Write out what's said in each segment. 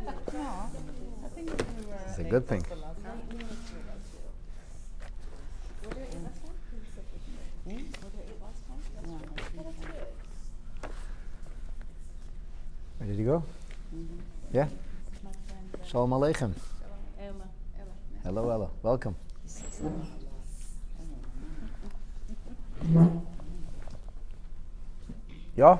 No, I think we were. It's a good thing. Ready to go? Mm-hmm. Yeah? Shalom Aleichem. Ella. Hello, Ella. Welcome. Yeah?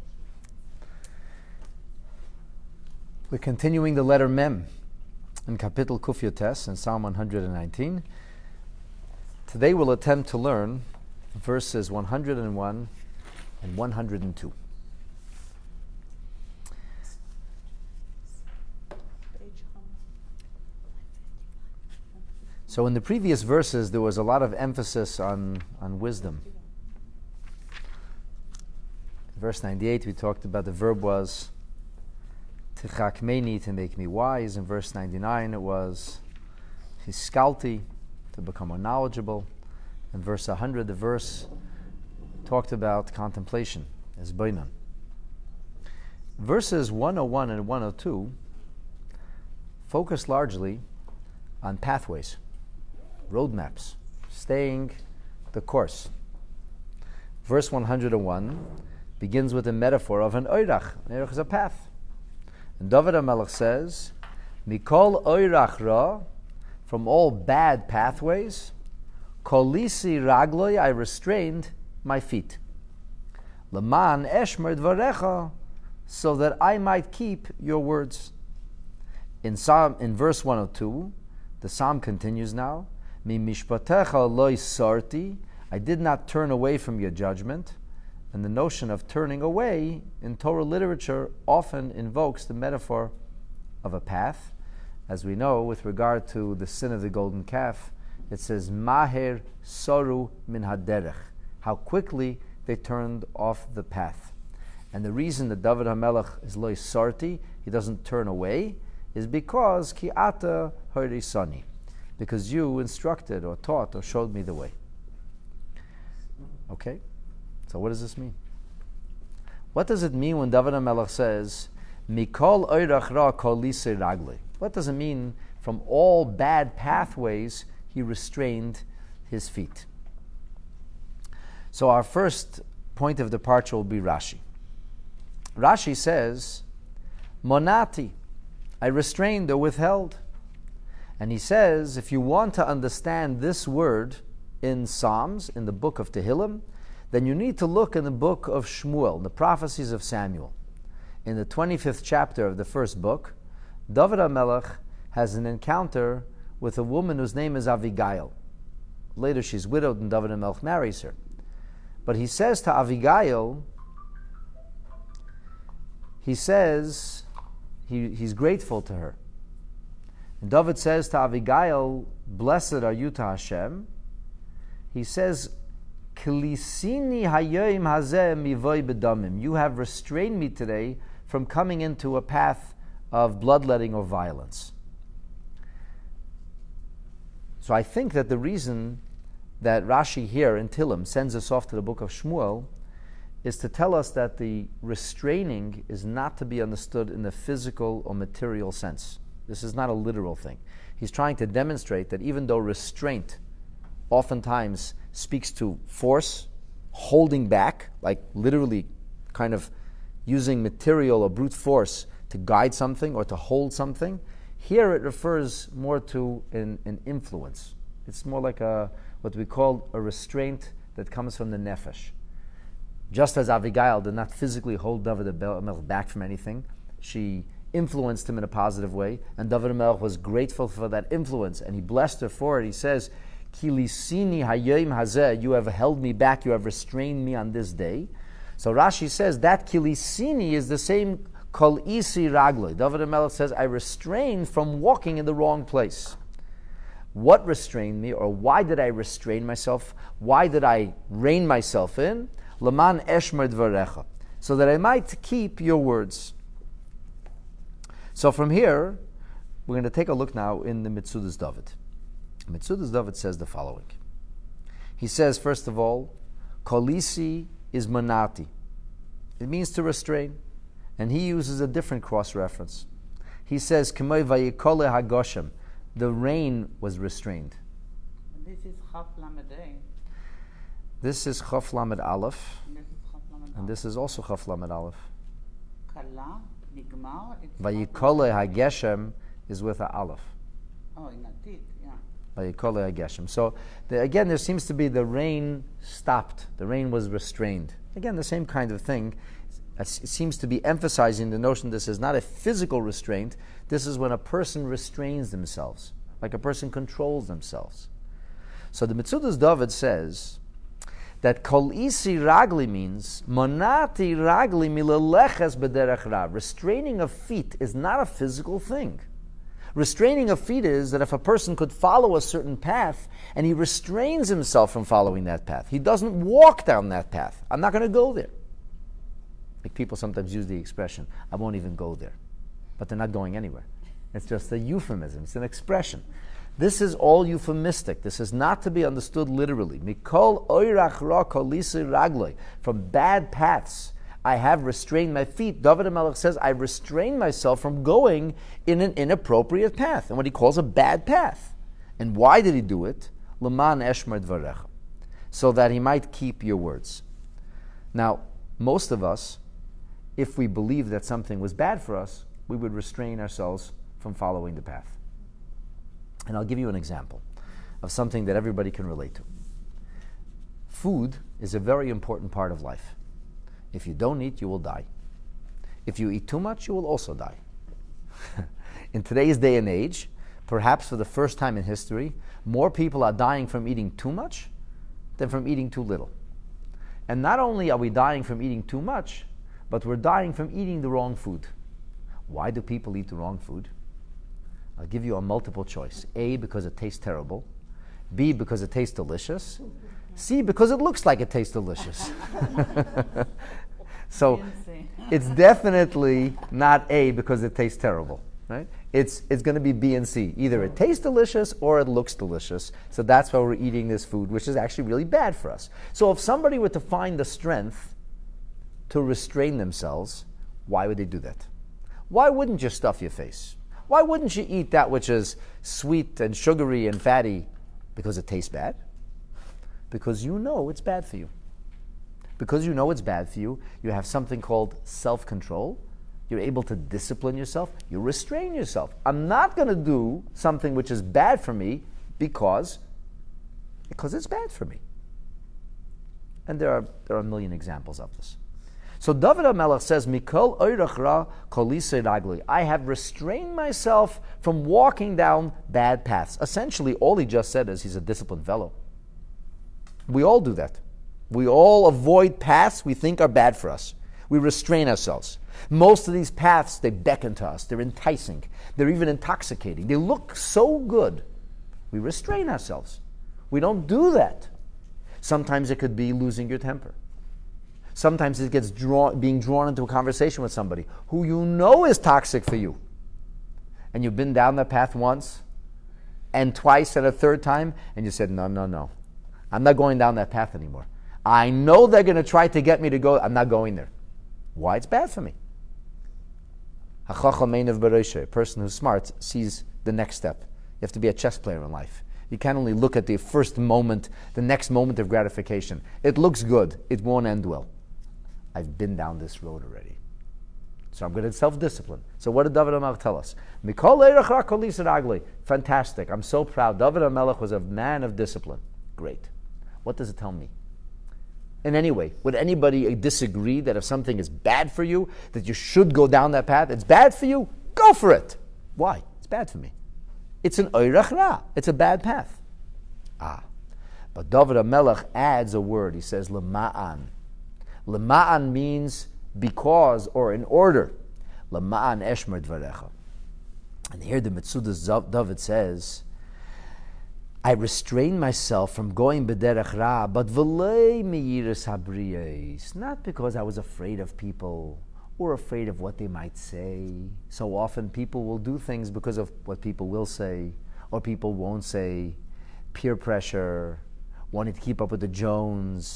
We're continuing the letter Mem in Kapitel Kuf Yotes in Psalm 119. Today we'll attempt to learn verses 101 and 102. So in the previous verses there was a lot of emphasis on wisdom. In verse 98 we talked about the verb was tichakmeni, to make me wise. In verse 99 it was hiskalti, to become more knowledgeable. In verse 100 the verse talked about contemplation as bainan. Verses 101 and 102 focus largely on pathways, roadmaps, staying the course. Verse 101 begins with a metaphor of an oirach. An oirach is a path. And David HaMelech says, Mikol oirach ra, from all bad pathways, kolisi ragloi, I restrained my feet. Leman eshmer dvarecha, so that I might keep your words. In verse 102, the psalm continues now, Mi mishpatecha loy sarti, I did not turn away from your judgment. And the notion of turning away in Torah literature often invokes the metaphor of a path. As we know, with regard to the sin of the golden calf, it says, Maher soru min haderech, how quickly they turned off the path. And the reason that David HaMelech is loy sarti, he doesn't turn away, is because ki ata horisani, because you instructed or taught or showed me the way. Okay? So what does this mean? What does it mean when David HaMelech says, Mikol oirach ra kol lisei ragli? What does it mean from all bad pathways he restrained his feet? So our first point of departure will be Rashi. Rashi says, Monati, I restrained or withheld. And he says, if you want to understand this word in Psalms, in the book of Tehillim, then you need to look in the book of Shmuel, the prophecies of Samuel. In the 25th chapter of the first book, David HaMelech has an encounter with a woman whose name is Abigail. Later she's widowed and David HaMelech marries her. But he says to Abigail, he says he's grateful to her. And David says to Abigail, blessed are you to Hashem. He says, Kilisini hayoim hazeh mivoy bedamim. You have restrained me today from coming into a path of bloodletting or violence. So I think that the reason that Rashi here in Tehillim sends us off to the book of Shmuel is to tell us that the restraining is not to be understood in the physical or material sense. This is not a literal thing. He's trying to demonstrate that even though restraint oftentimes speaks to force, holding back, like literally kind of using material or brute force to guide something or to hold something, here it refers more to an influence. It's more like what we call a restraint that comes from the nefesh. Just as Abigail did not physically hold David HaMelech back from anything, she influenced him in a positive way, and David HaMelech was grateful for that influence, and he blessed her for it. He says, Kilisini hayoim hazeh, you have held me back, you have restrained me on this day. So Rashi says that kilisini is the same kol isi ragloi. David HaMelech says, I restrained from walking in the wrong place. What restrained me, or why did I restrain myself? Why did I rein myself in? Leman eshmer dvarecha, so that I might keep your words. So from here, we're going to take a look now in the Mitzudas David. Mitzudas David says the following. He says, first of all, kolisi is manati. It means to restrain. And he uses a different cross-reference. He says, K'may vayikole hagoshem. The rain was restrained. This is Chaf Lamed. This is Chaf Lamed Aleph, This is Chaf Lamed. and this is also Chaf Lamed Aleph. Kala, Nigmar. It's Vayikole hageshem is with a Aleph. Oh, in Atit, yeah. Vayikole hageshem. So again, there seems to be the rain stopped. The rain was restrained. Again, the same kind of thing. It seems to be emphasizing the notion this is not a physical restraint. This is when a person restrains themselves, like a person controls themselves. So the Metzudas David says that kol isi ragli means monati ragli milaleches b'derech ra. Restraining of feet is not a physical thing. Restraining of feet is that if a person could follow a certain path and he restrains himself from following that path, he doesn't walk down that path. I'm not going to go there. Like people sometimes use the expression, I won't even go there. But they're not going anywhere. It's just a euphemism. It's an expression. This is all euphemistic. This is not to be understood literally. Mikol oirach ra kolisi ragloi. From bad paths, I have restrained my feet. David HaMelech says, I restrain myself from going in an inappropriate path, and what he calls a bad path. And why did he do it? L'man eshmer dvarecha. So that he might keep your words. Now, most of us, if we believe that something was bad for us, we would restrain ourselves from following the path. And I'll give you an example of something that everybody can relate to. Food is a very important part of life. If you don't eat, you will die. If you eat too much, you will also die. In today's day and age, perhaps for the first time in history, more people are dying from eating too much than from eating too little. And not only are we dying from eating too much, but we're dying from eating the wrong food. Why do people eat the wrong food? I'll give you a multiple choice. A, because it tastes terrible. B, because it tastes delicious. C, because it looks like it tastes delicious. So it's definitely not A because it tastes terrible, right? It's going to be B and C. Either it tastes delicious or it looks delicious. So that's why we're eating this food, which is actually really bad for us. So if somebody were to find the strength to restrain themselves, why would they do that? Why wouldn't you stuff your face? Why wouldn't you eat that which is sweet and sugary and fatty? Because it tastes bad? Because you know it's bad for you. Because you know it's bad for you, you have something called self-control. You're able to discipline yourself. You restrain yourself. I'm not going to do something which is bad for me because it's bad for me. And there are a million examples of this. So David HaMelech says, Mikol oirach ra kolise ragli. I have restrained myself from walking down bad paths. Essentially, all he just said is he's a disciplined fellow. We all do that. We all avoid paths we think are bad for us. We restrain ourselves. Most of these paths, they beckon to us. They're enticing. They're even intoxicating. They look so good. We restrain ourselves. We don't do that. Sometimes it could be losing your temper. Sometimes it gets being drawn into a conversation with somebody who you know is toxic for you. And you've been down that path once, and twice, and a third time, and you said, no. I'm not going down that path anymore. I know they're going to try to get me to go. I'm not going there. Why? It's bad for me. A person who's smart sees the next step. You have to be a chess player in life. You can't only look at the first moment, the next moment of gratification. It looks good. It won't end well. I've been down this road already. So I'm good at self-discipline. So what did David HaMelech tell us? Fantastic. I'm so proud. David HaMelech was a man of discipline. Great. What does it tell me? In any way, would anybody disagree that if something is bad for you, that you should go down that path? It's bad for you? Go for it. Why? It's bad for me. It's an oirach ra. It's a bad path. But David HaMelech adds a word. He says, lema'an. Lema'an means because or in order. Lema'an eshmer dvarecha. And here the Metzudas David says, I restrain myself from going b'derech ra, but v'lei meyiras habriyos. Not because I was afraid of people or afraid of what they might say. So often people will do things because of what people will say or people won't say. Peer pressure, wanting to keep up with the Jones,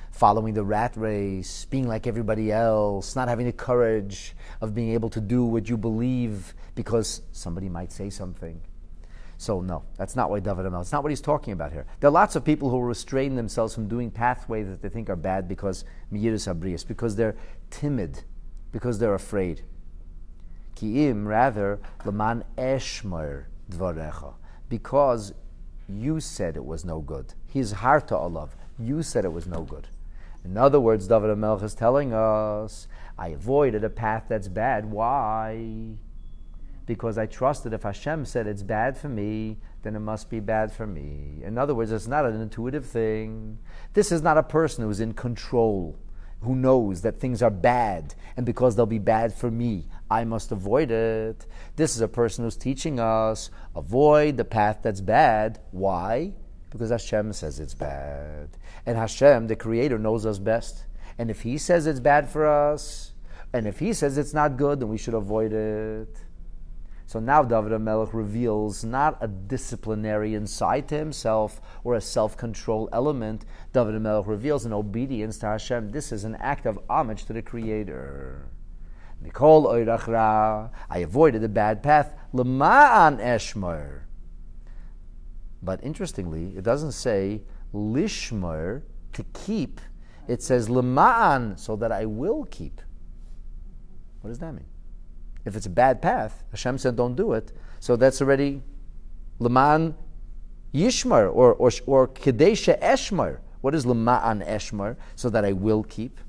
following the rat race, being like everybody else, not having the courage of being able to do what you believe because somebody might say something. So no, that's not why David HaMelech, it's not what he's talking about here. There are lots of people who restrain themselves from doing pathways that they think are bad because miyiras habrius, because they're timid, because they're afraid. Ki'im, rather, leman eshmer dvarecha, because you said it was no good. His harta olav, you said it was no good. In other words, David HaMelech is telling us, I avoided a path that's bad. Why? Because I trusted if Hashem said it's bad for me, then it must be bad for me. In other words, it's not an intuitive thing. This is not a person who's in control, who knows that things are bad, and because they'll be bad for me, I must avoid it. This is a person who's teaching us, avoid the path that's bad. Why? Because Hashem says it's bad. And Hashem, the Creator, knows us best. And if He says it's bad for us, and if He says it's not good, then we should avoid it. So now David HaMelech reveals not a disciplinarian side to himself or a self-control element. David HaMelech reveals an obedience to Hashem. This is an act of homage to the Creator. Mikol oirach ra, I avoided the bad path. Lema'an eshmer. But interestingly, it doesn't say lishmer, to keep. It says lema'an, so that I will keep. What does that mean? If it's a bad path, Hashem said don't do it. So that's already Leman Yishmar or Kedesha Eshmar. What is Lema'an Eshmar? So that I will keep.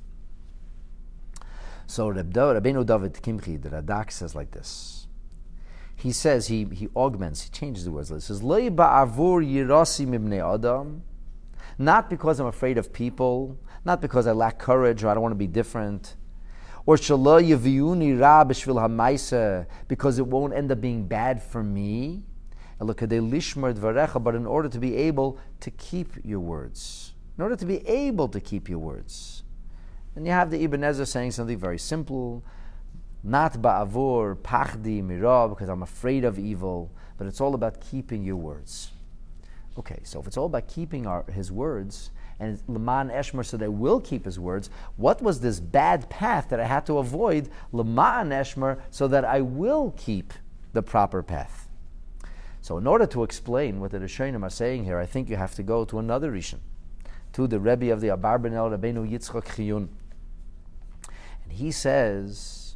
So Rabbeinu David Kimchi, the Radak, says like this. He says, he augments, he changes the words. He says, Lo ba'avur yirasi mibnei adam. Not because I'm afraid of people, not because I lack courage or I don't want to be different. Or shala yaviuni ra b'shvil hamaisa, because it won't end up being bad for me. But in order to be able to keep your words, in order to be able to keep your words, and you have the Ibn Ezra saying something very simple, not ba'avur pachdi mira, because I'm afraid of evil, but it's all about keeping your words. Okay, so if it's all about keeping his words, and Leman Eshmer said I will keep his words, what was this bad path that I had to avoid? Leman Eshmer, so that I will keep the proper path. So in order to explain what the Rishonim are saying here, I think you have to go to another Rishon, to the Rebbe of the Abarbanel, Rabbeinu Yitzchak Chiyun. And he says,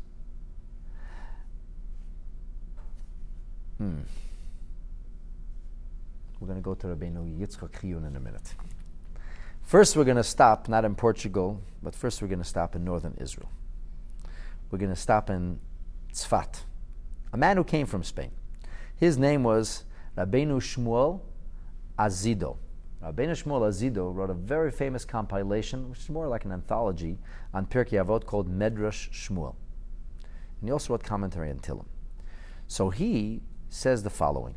we're going to go to Rabbeinu Yitzchak Chiyun in a minute. First, we're going to stop, not in Portugal, but first we're going to stop in northern Israel. We're going to stop in Tzfat, a man who came from Spain. His name was Rabbeinu Shmuel Azido. Rabbeinu Shmuel Azido wrote a very famous compilation, which is more like an anthology, on Pirkei Avot called Medrash Shmuel. And he also wrote commentary on Tillim. So he says the following.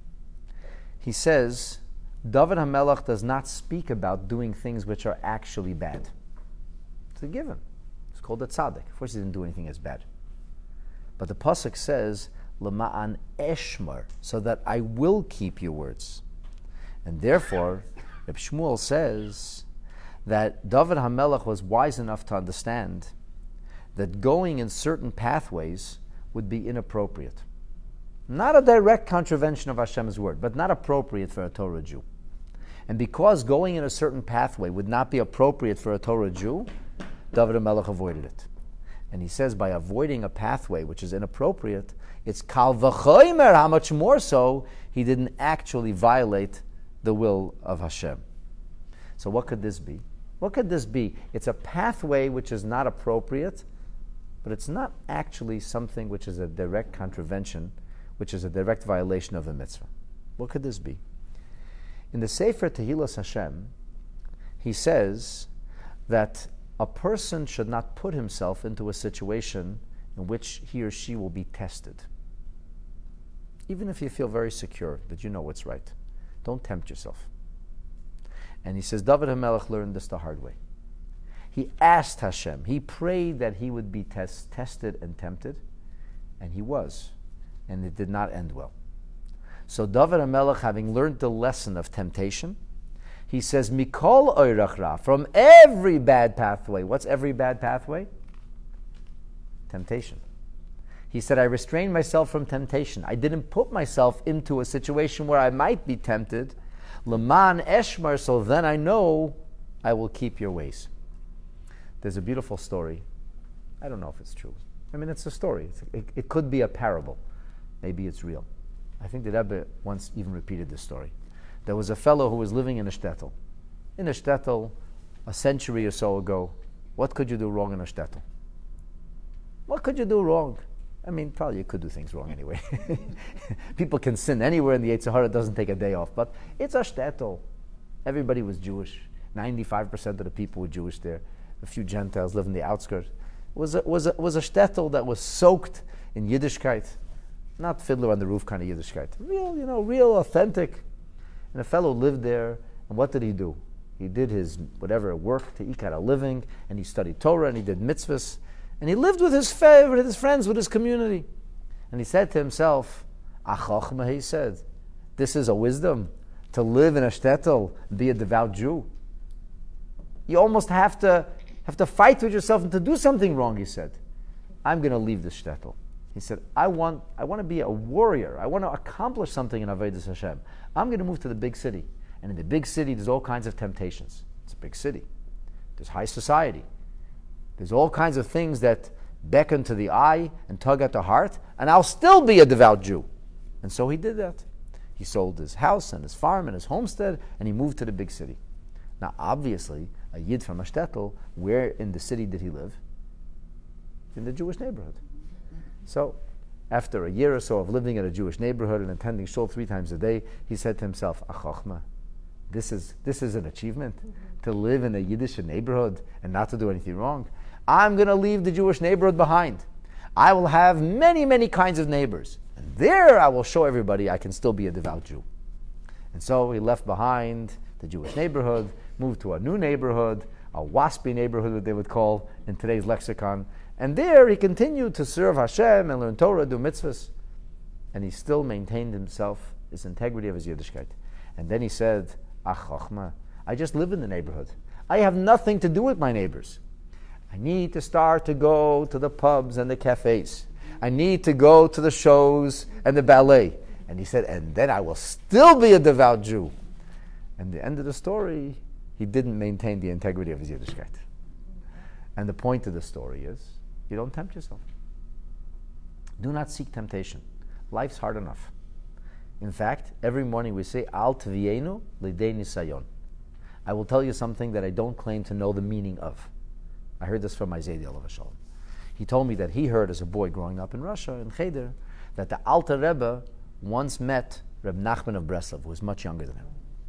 He says, David HaMelech does not speak about doing things which are actually bad. It's a given. It's called a tzaddik. Of course, he didn't do anything as bad. But the pasuk says, Lema'an eshmar, so that I will keep your words. And therefore, Reb Shmuel says that David HaMelech was wise enough to understand that going in certain pathways would be inappropriate. Not a direct contravention of Hashem's word, but not appropriate for a Torah Jew. And because going in a certain pathway would not be appropriate for a Torah Jew, David HaMelech avoided it. And he says by avoiding a pathway which is inappropriate, it's kal v'chomer, how much more so, he didn't actually violate the will of Hashem. So what could this be? What could this be? It's a pathway which is not appropriate, but it's not actually something which is a direct contravention, which is a direct violation of the mitzvah. What could this be? In the Sefer Tehillas Hashem, he says that a person should not put himself into a situation in which he or she will be tested. Even if you feel very secure that you know what's right, don't tempt yourself. And he says David HaMelech learned this the hard way. He asked Hashem, he prayed that he would be tested and tempted, and he was, and it did not end well. So David HaMelech, having learned the lesson of temptation, He says, Mikol oirach ra, from every bad pathway. What's every bad pathway? Temptation. He said, I restrained myself from temptation. I didn't put myself into a situation where I might be tempted. Leman eshmar, so then I know I will keep your ways. There's a beautiful story. I don't know if it's true. I mean, it's a story. It could be a parable. Maybe it's real. I think the Rebbe once even repeated this story. There was a fellow who was living in a shtetl. In a shtetl, a century or so ago, what could you do wrong in a shtetl? What could you do wrong? I mean, probably you could do things wrong anyway. People can sin anywhere in the Yetzer Hara. It doesn't take a day off. But it's a shtetl. Everybody was Jewish. 95% of the people were Jewish there. A few Gentiles live in the outskirts. It was a shtetl that was soaked in Yiddishkeit. Not Fiddler on the Roof kind of Yiddishkeit. Real authentic. And a fellow lived there, and what did he do? He did his whatever work to eke out a living, and he studied Torah, and he did mitzvahs, and he lived with his friends, with his community. And he said to himself, Achochma, he said, this is a wisdom, to live in a shtetl, be a devout Jew. You almost have to fight with yourself and to do something wrong, he said. I'm going to leave this shtetl. He said, I want to be a warrior. I want to accomplish something in Avodas Hashem. I'm going to move to the big city. And in the big city, there's all kinds of temptations. It's a big city. There's high society. There's all kinds of things that beckon to the eye and tug at the heart, and I'll still be a devout Jew. And so he did that. He sold his house and his farm and his homestead, and he moved to the big city. Now, obviously, a Yid from a shtetl, where in the city did he live? In the Jewish neighborhood. So, after a year or so of living in a Jewish neighborhood and attending shul 3 times a day, he said to himself, Achochma, this is an achievement, to live in a Yiddish neighborhood and not to do anything wrong. I'm going to leave the Jewish neighborhood behind. I will have many, many kinds of neighbors. And there I will show everybody I can still be a devout Jew. And so he left behind the Jewish neighborhood, moved to a new neighborhood, a waspy neighborhood that they would call in today's lexicon. And there he continued to serve Hashem and learn Torah, do mitzvahs. And he still maintained himself, his integrity of his Yiddishkeit. And then he said, Chochma, I just live in the neighborhood. I have nothing to do with my neighbors. I need to start to go to the pubs and the cafes. I need to go to the shows and the ballet. And he said, and then I will still be a devout Jew. And the end of the story, he didn't maintain the integrity of his Yiddishkeit. And the point of the story is, you don't tempt yourself. Do not seek temptation. Life's hard enough. In fact, every morning we say, Al tvienu lidei nisayon. I will tell you something that I don't claim to know the meaning of. I heard this from my Zaydi Alav Shalom. He told me that he heard as a boy growing up in Russia, in Cheder, that the Alter Rebbe once met Reb Nachman of Breslov, who was much younger than him.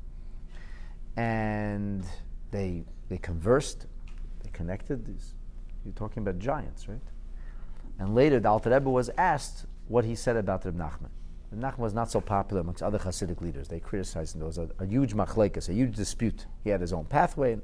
And they conversed, they connected. You're talking about giants, right? And later the Alter Rebbe was asked what he said about Reb Nachman. Reb Nachman was not so popular amongst other Hasidic leaders. They criticized him. There was a huge machlekes, a huge dispute. He had his own pathway.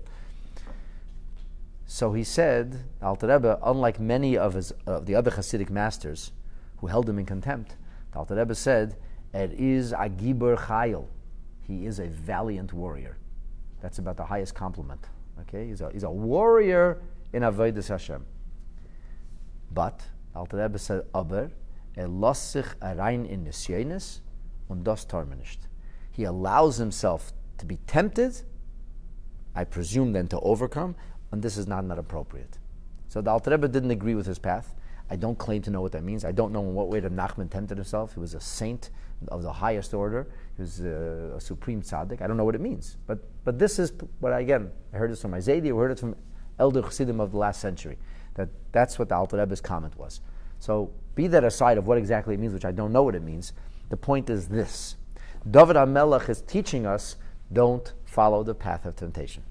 So he said, Alter Rebbe, unlike many of the other Hasidic masters who held him in contempt, the Alter Rebbe said, is a gibur chayil. He is a valiant warrior. That's about the highest compliment. Okay, he's a warrior in Avodas Hashem. But Alter Rebbe said, aber lässt sich rein in nisyonos und das tarmisht. He allows himself to be tempted, I presume then to overcome, and this is not appropriate. So the Alter Rebbe didn't agree with his path. I don't claim to know what that means. I don't know in what way Reb Nachman tempted himself. He was a saint of the highest order. He was a supreme tzaddik. I don't know what it means. But this is what, I heard this from my Zaydi, I heard it from elder Chassidim of the last century. That's what the Alter Rebbe's comment was. So be that aside of what exactly it means, which I don't know what it means, the point is this. David HaMelech is teaching us, don't follow the path of temptation.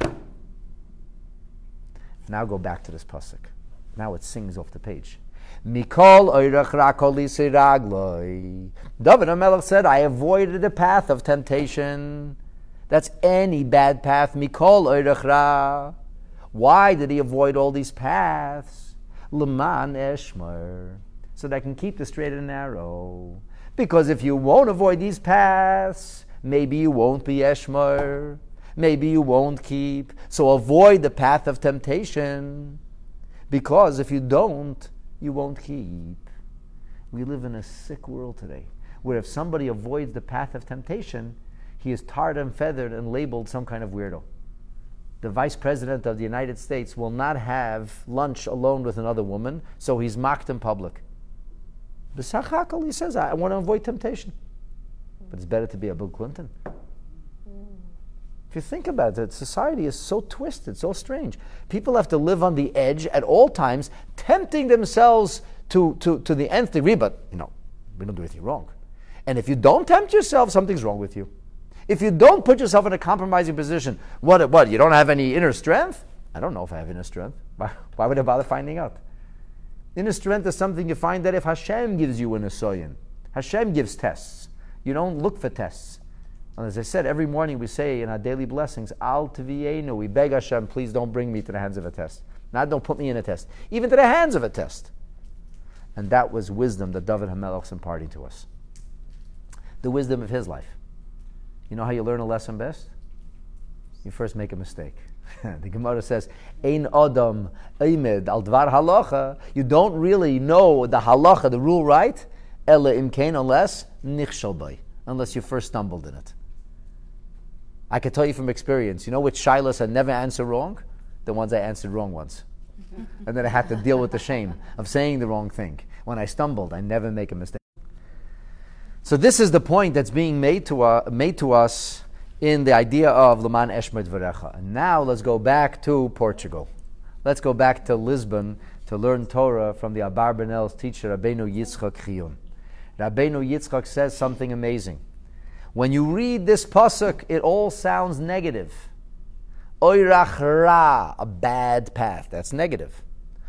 Now go back to this pasuk. Now it sings off the page. Mikol oirach rakolisi ragloi. David HaMelech said, I avoided the path of temptation. That's any bad path. Mikol oirach ra. Why did he avoid all these paths? Leman eshmer. So that I can keep the straight and narrow. Because if you won't avoid these paths, maybe you won't be eshmer. maybe you won't keep. So avoid the path of temptation, because if you don't, you won't keep. We live in a sick world today, where if somebody avoids the path of temptation, he is tarred and feathered and labeled some kind of weirdo. The Vice President of the United States will not have lunch alone with another woman, so he's mocked in public. B'sach hakol, he says, I want to avoid temptation. But it's better to be a Bill Clinton. If you think about it, society is so twisted, so strange. People have to live on the edge at all times, tempting themselves to the nth degree, but, we don't do anything wrong. And if you don't tempt yourself, something's wrong with you. If you don't put yourself in a compromising position, what, you don't have any inner strength? I don't know if I have inner strength. Why would I bother finding out? Inner strength is something you find that if Hashem gives you an asoyin. Hashem gives tests. You don't look for tests. And as I said, every morning we say in our daily blessings, Al Tvienu, we beg Hashem, please don't bring me to the hands of a test. Not don't put me in a test. Even to the hands of a test. And that was wisdom that David HaMelech is imparting to us. The wisdom of his life. You know how you learn a lesson best? You first make a mistake. The Gemara says, Ein Adam Eimed al Dvar Halacha. You don't really know the halacha, the rule right, Ela Imkain, unless Nichshal Bay, unless you first stumbled in it. I can tell you from experience, you know which shilas I never answer wrong? The ones I answered wrong once. And then I had to deal with the shame of saying the wrong thing. When I stumbled, I never make a mistake. So this is the point that's being made to us in the idea of Leman Eshmer Dvarecha. And now let's go back to Portugal. Let's go back to Lisbon to learn Torah from the Abarbanel's teacher, Rabbeinu Yitzchak Chiyun. Rabbeinu Yitzchak says something amazing. When you read this pasuk, it all sounds negative. Oirach ra, a bad path. That's negative.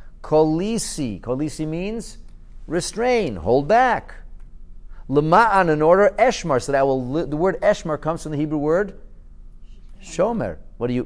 Kolisi means restrain, hold back. Lema'an, in order, Eshmar, so that the word Eshmar comes from the Hebrew word Shomer. What do you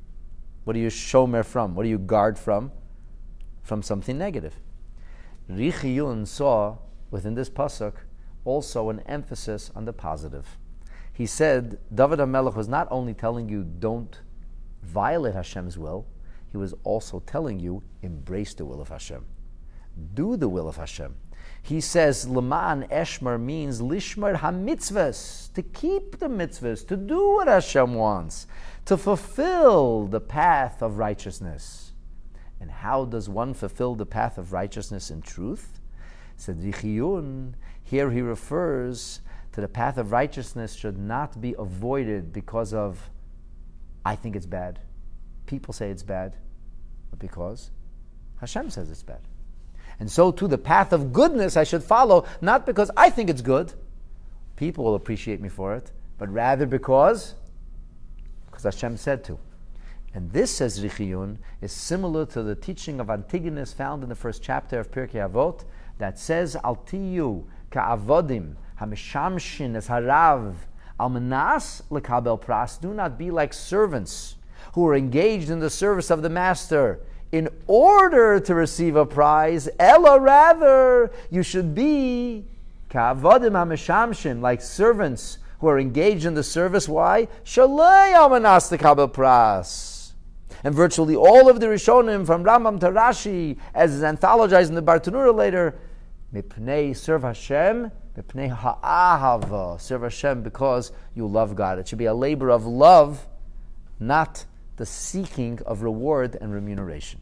Shomer from? What do you guard from? From something negative. Richiyun saw within this pasuk also an emphasis on the positive. He said, David HaMelech was not only telling you don't violate Hashem's will, he was also telling you embrace the will of Hashem. Do the will of Hashem. He says, Leman Eshmer means Lishmer HaMitzvahs, to keep the mitzvahs, to do what Hashem wants, to fulfill the path of righteousness. And how does one fulfill the path of righteousness in truth? Said Richiyun, here he refers to the path of righteousness should not be avoided because of, I think it's bad. People say it's bad, but because Hashem says it's bad. And so too, the path of goodness I should follow, not because I think it's good, people will appreciate me for it, but rather because Hashem said to. And this, says Richiyun, is similar to the teaching of Antigonus found in the first chapter of Pirkei Avot, that says, Al tiyu ka'avodim hamishamshin es harav al menas lekabel pras. Do not be like servants who are engaged in the service of the master in order to receive a prize. Ella, rather, you should be ka'avodim hamishamshin, like servants who are engaged in the service. Why? Shalei al menas lekabel pras. And virtually all of the Rishonim, from Rambam to Rashi, as is anthologized in the Bartanura later, Mipnei, serve Hashem, Mipnei ha'ahava, serve Hashem because you love God. It should be a labor of love, not the seeking of reward and remuneration.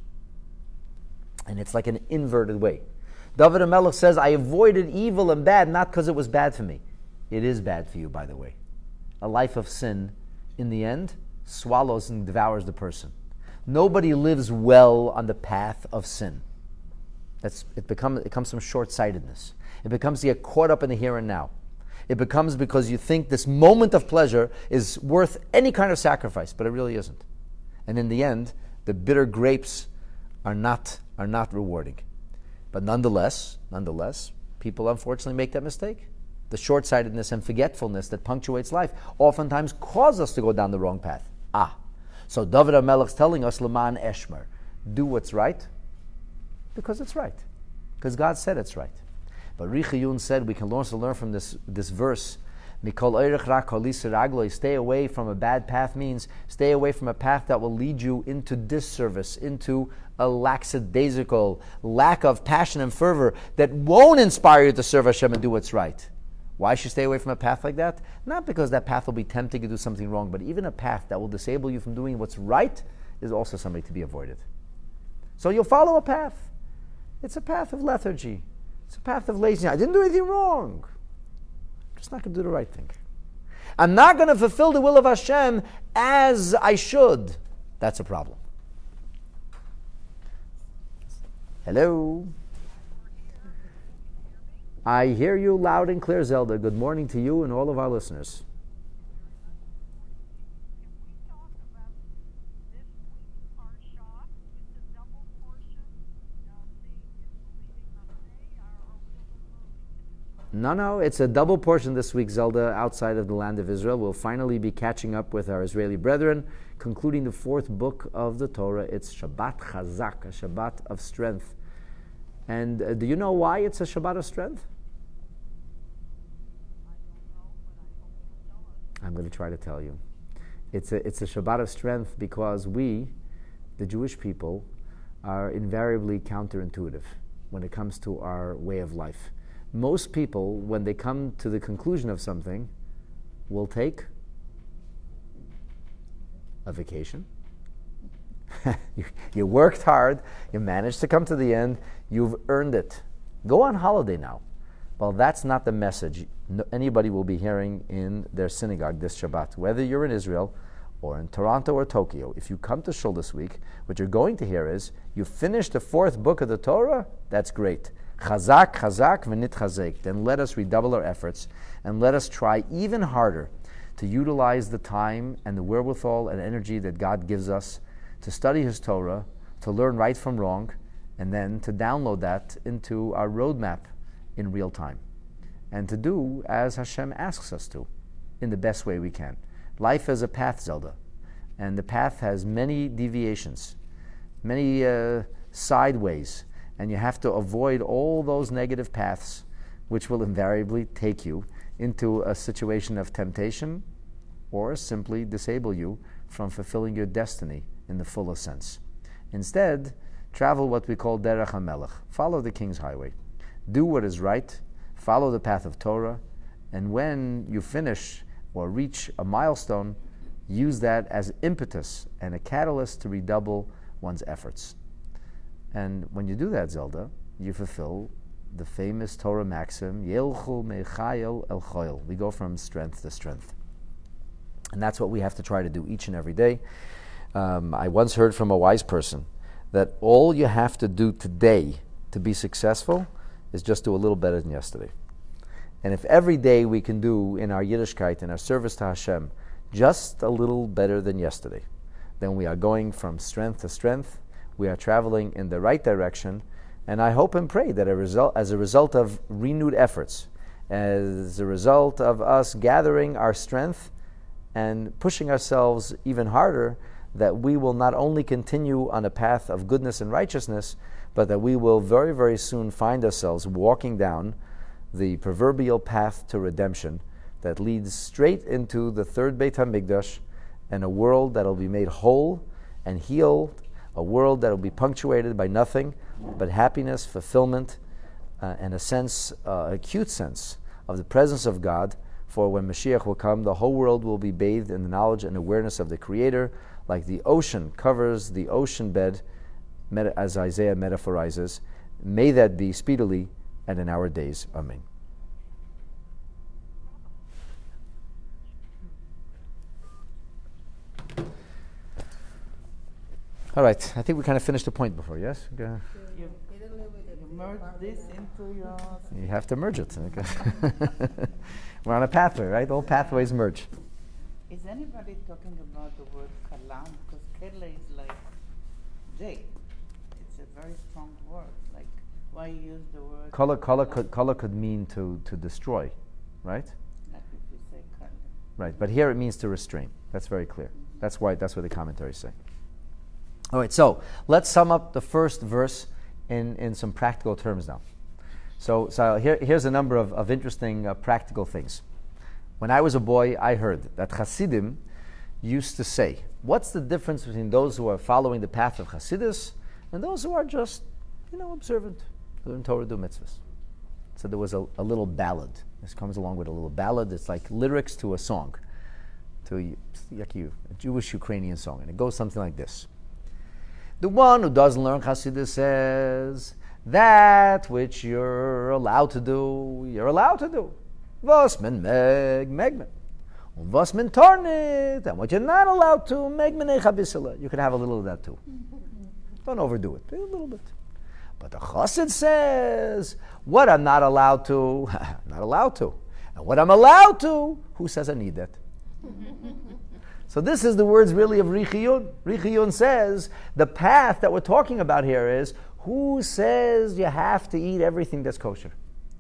And it's like an inverted way. David HaMelech says, I avoided evil and bad not because it was bad for me. It is bad for you, by the way. A life of sin, in the end, swallows and devours the person. Nobody lives well on the path of sin. It comes from short-sightedness. It becomes to get caught up in the here and now. It becomes because you think this moment of pleasure is worth any kind of sacrifice, but it really isn't. And in the end, the bitter grapes are not rewarding. But nonetheless, people unfortunately make that mistake. The short-sightedness and forgetfulness that punctuates life oftentimes cause us to go down the wrong path. So David HaMelech is telling us, Leman Eshmer, do what's right, because it's right. Because God said it's right. But Richiyun said we can also learn from this verse Mikol oirech ra kol isur ragloi. Stay away from a bad path means stay away from a path that will lead you into disservice, into a lackadaisical lack of passion and fervor that won't inspire you to serve Hashem and do what's right. Why should you stay away from a path like that? Not because that path will be tempting to do something wrong, but even a path that will disable you from doing what's right is also something to be avoided. So you'll follow a path. It's a path of lethargy. It's a path of laziness. I didn't do anything wrong. I'm just not going to do the right thing. I'm not going to fulfill the will of Hashem as I should. That's a problem. Hello? I hear you loud and clear, Zelda. Good morning to you and all of our listeners. No, it's a double portion this week, Zelda, outside of the land of Israel. We'll finally be catching up with our Israeli brethren, concluding the fourth book of the Torah. It's Shabbat Chazak, a Shabbat of strength. And do you know why it's a Shabbat of strength? I'm going to try to tell you. It's a Shabbat of strength because we, the Jewish people, are invariably counterintuitive when it comes to our way of life. Most people, when they come to the conclusion of something, will take a vacation. You worked hard, you managed to come to the end, you've earned it. Go on holiday now. Well, that's not the message anybody will be hearing in their synagogue this Shabbat. Whether you're in Israel or in Toronto or Tokyo, if you come to Shul this week, what you're going to hear is, you finished the fourth book of the Torah, that's great. Chazak, chazak, v'nit chazek. Then let us redouble our efforts and let us try even harder to utilize the time and the wherewithal and energy that God gives us to study His Torah, to learn right from wrong, and then to download that into our roadmap in real time. And to do as Hashem asks us to, in the best way we can. Life is a path, Zelda, and the path has many deviations, many sideways, and you have to avoid all those negative paths which will invariably take you into a situation of temptation or simply disable you from fulfilling your destiny in the fullest sense. Instead, travel what we call Derech HaMelech. Follow the King's Highway. Do what is right, follow the path of Torah, and when you finish or reach a milestone, use that as impetus and a catalyst to redouble one's efforts. And when you do that, Zelda, you fulfill the famous Torah maxim, Yelchu mechayel el choyel. We go from strength to strength. And that's what we have to try to do each and every day. I once heard from a wise person that all you have to do today to be successful is just do a little better than yesterday. And if every day we can do in our Yiddishkeit, in our service to Hashem, just a little better than yesterday, then we are going from strength to strength. We are traveling in the right direction, and I hope and pray that as a result of renewed efforts, as a result of us gathering our strength and pushing ourselves even harder, that we will not only continue on a path of goodness and righteousness, but that we will very, very soon find ourselves walking down the proverbial path to redemption that leads straight into the third Beit HaMikdash and a world that will be made whole and healed, a world that will be punctuated by nothing but happiness, fulfillment, and a acute sense of the presence of God. For when Mashiach will come, the whole world will be bathed in the knowledge and awareness of the Creator, like the ocean covers the ocean bed, as Isaiah metaphorizes. May that be speedily and in our days. Amen. All right, I think we kind of finished the point before, yes? You merge this into your... You have to merge it. We're on a pathway, right? All pathways merge. Is anybody talking about the word kalam? Because kele is like J. It's a very strong word. Like, why use the word... Kala could mean to destroy, right? Like if you say kala. Right, but here it means to restrain. That's very clear. That's what the commentaries say. All right, so let's sum up the first verse in some practical terms now. So here's a number of interesting practical things. When I was a boy, I heard that Hasidim used to say, what's the difference between those who are following the path of Hasidus and those who are just, observant, learn Torah, do mitzvahs? So there was a little ballad. This comes along with a little ballad. It's like lyrics to a song, to a Jewish Ukrainian song. And it goes something like this. The one who doesn't learn Hasidus says, that which you're allowed to do, you're allowed to do. Was men megmen. Und was men tornit. And what you're not allowed to, megmen echabisela. You can have a little of that too. Don't overdo it. A little bit. But the Chassid says, what I'm not allowed to, not allowed to. And what I'm allowed to, who says I need that? So this is the words really of Richiyun. Richiyun says, the path that we're talking about here is, who says you have to eat everything that's kosher?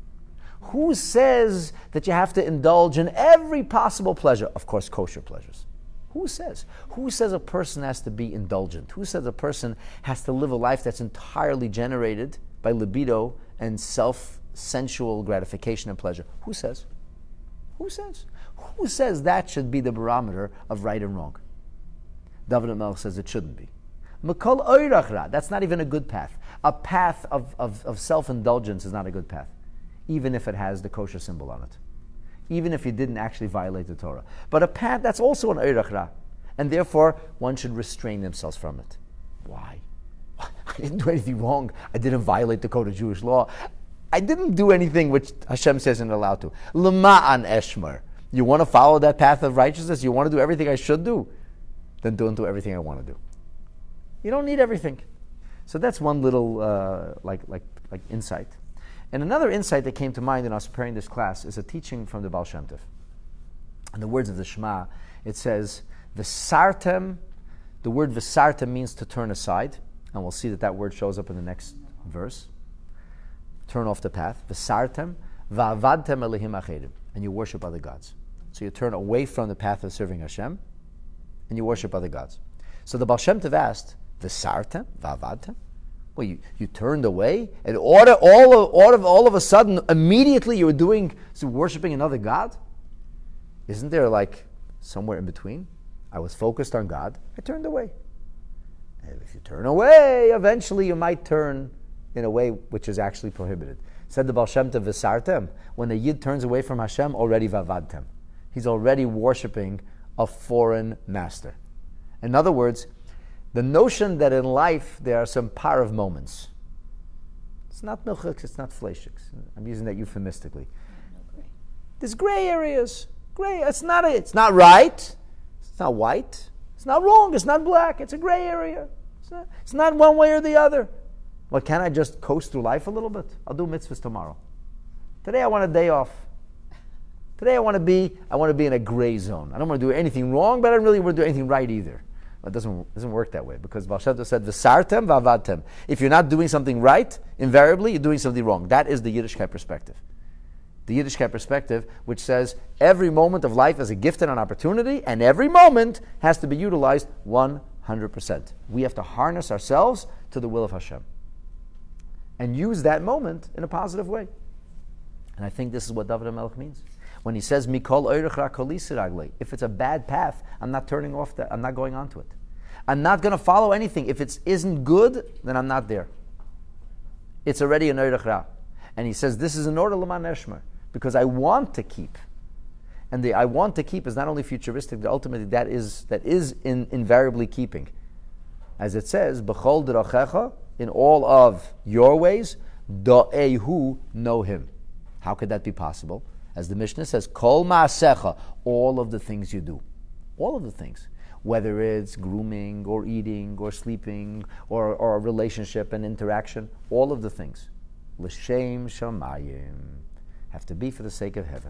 Who says that you have to indulge in every possible pleasure? Of course, kosher pleasures. Who says? Who says a person has to be indulgent? Who says a person has to live a life that's entirely generated by libido and self-sensual gratification and pleasure? Who says? Who says? Who says that should be the barometer of right and wrong? David HaMelech says it shouldn't be. Makol oirach, that's not even a good path. A path of self-indulgence is not a good path, even if it has the kosher symbol on it, even if you didn't actually violate the Torah. But a path, that's also an oirach ra, and therefore one should restrain themselves from it. Why? I didn't do anything wrong. I didn't violate the code of Jewish law. I didn't do anything which Hashem says I'm allowed to. L'ma'an eshmer. You want to follow that path of righteousness? You want to do everything I should do? Then don't do everything I want to do. You don't need everything. So that's one little like insight. And another insight that came to mind when I was preparing this class is a teaching from the Baal Shem Tov. In the words of the Shema, it says, V'sartem, the word V'sartem means to turn aside, and we'll see that word shows up in the next verse. Turn off the path. V'sartem, V'avadtem elihim acherim, and you worship other gods. So you turn away from the path of serving Hashem, and you worship other gods. So the Baal Shem Tov asked, V'sartem, V'avadtem? Well, you turned away, and all of a sudden, immediately you were worshiping another God? Isn't there somewhere in between? I was focused on God, I turned away. And if you turn away, eventually you might turn in a way which is actually prohibited. Said the Baal Shem Tov, V'sartem, when the Yid turns away from Hashem, already V'avadtem. He's already worshiping a foreign master. In other words, the notion that in life there are some parav moments. It's not milchiks, it's not fleishiks. I'm using that euphemistically. There's gray areas. Gray. It's not right. It's not white. It's not wrong. It's not black. It's a gray area. It's not one way or the other. Well, can I just coast through life a little bit? I'll do mitzvahs tomorrow. Today I want a day off. Today I want to be in a gray zone. I don't want to do anything wrong, but I don't really want to do anything right either. It doesn't work that way, because Baal Shem Tov said, V'sartem v'avadtem. If you're not doing something right, invariably you're doing something wrong. That is the Yiddishkeit perspective. The Yiddishkeit perspective, which says every moment of life is a gift and an opportunity, and every moment has to be utilized 100%. We have to harness ourselves to the will of Hashem and use that moment in a positive way. And I think this is what David HaMelech means. When he says, Mikol oirech ra kol yisraglei, if it's a bad path, I'm not turning off that, I'm not going onto it. I'm not going to follow anything. If it isn't good, then I'm not there. It's already an oirech ra. And he says, this is an order l'man eshmer, because I want to keep. And the I want to keep is not only futuristic, but ultimately that is invariably keeping. As it says, B'chol d'rachecha, in all of your ways, da'ehu, know him. How could that be possible? As the Mishnah says, Kol ma'asecha, all of the things you do. All of the things. Whether it's grooming, or eating, or sleeping, or a relationship and interaction, all of the things. L'shem shamayim. Have to be for the sake of heaven.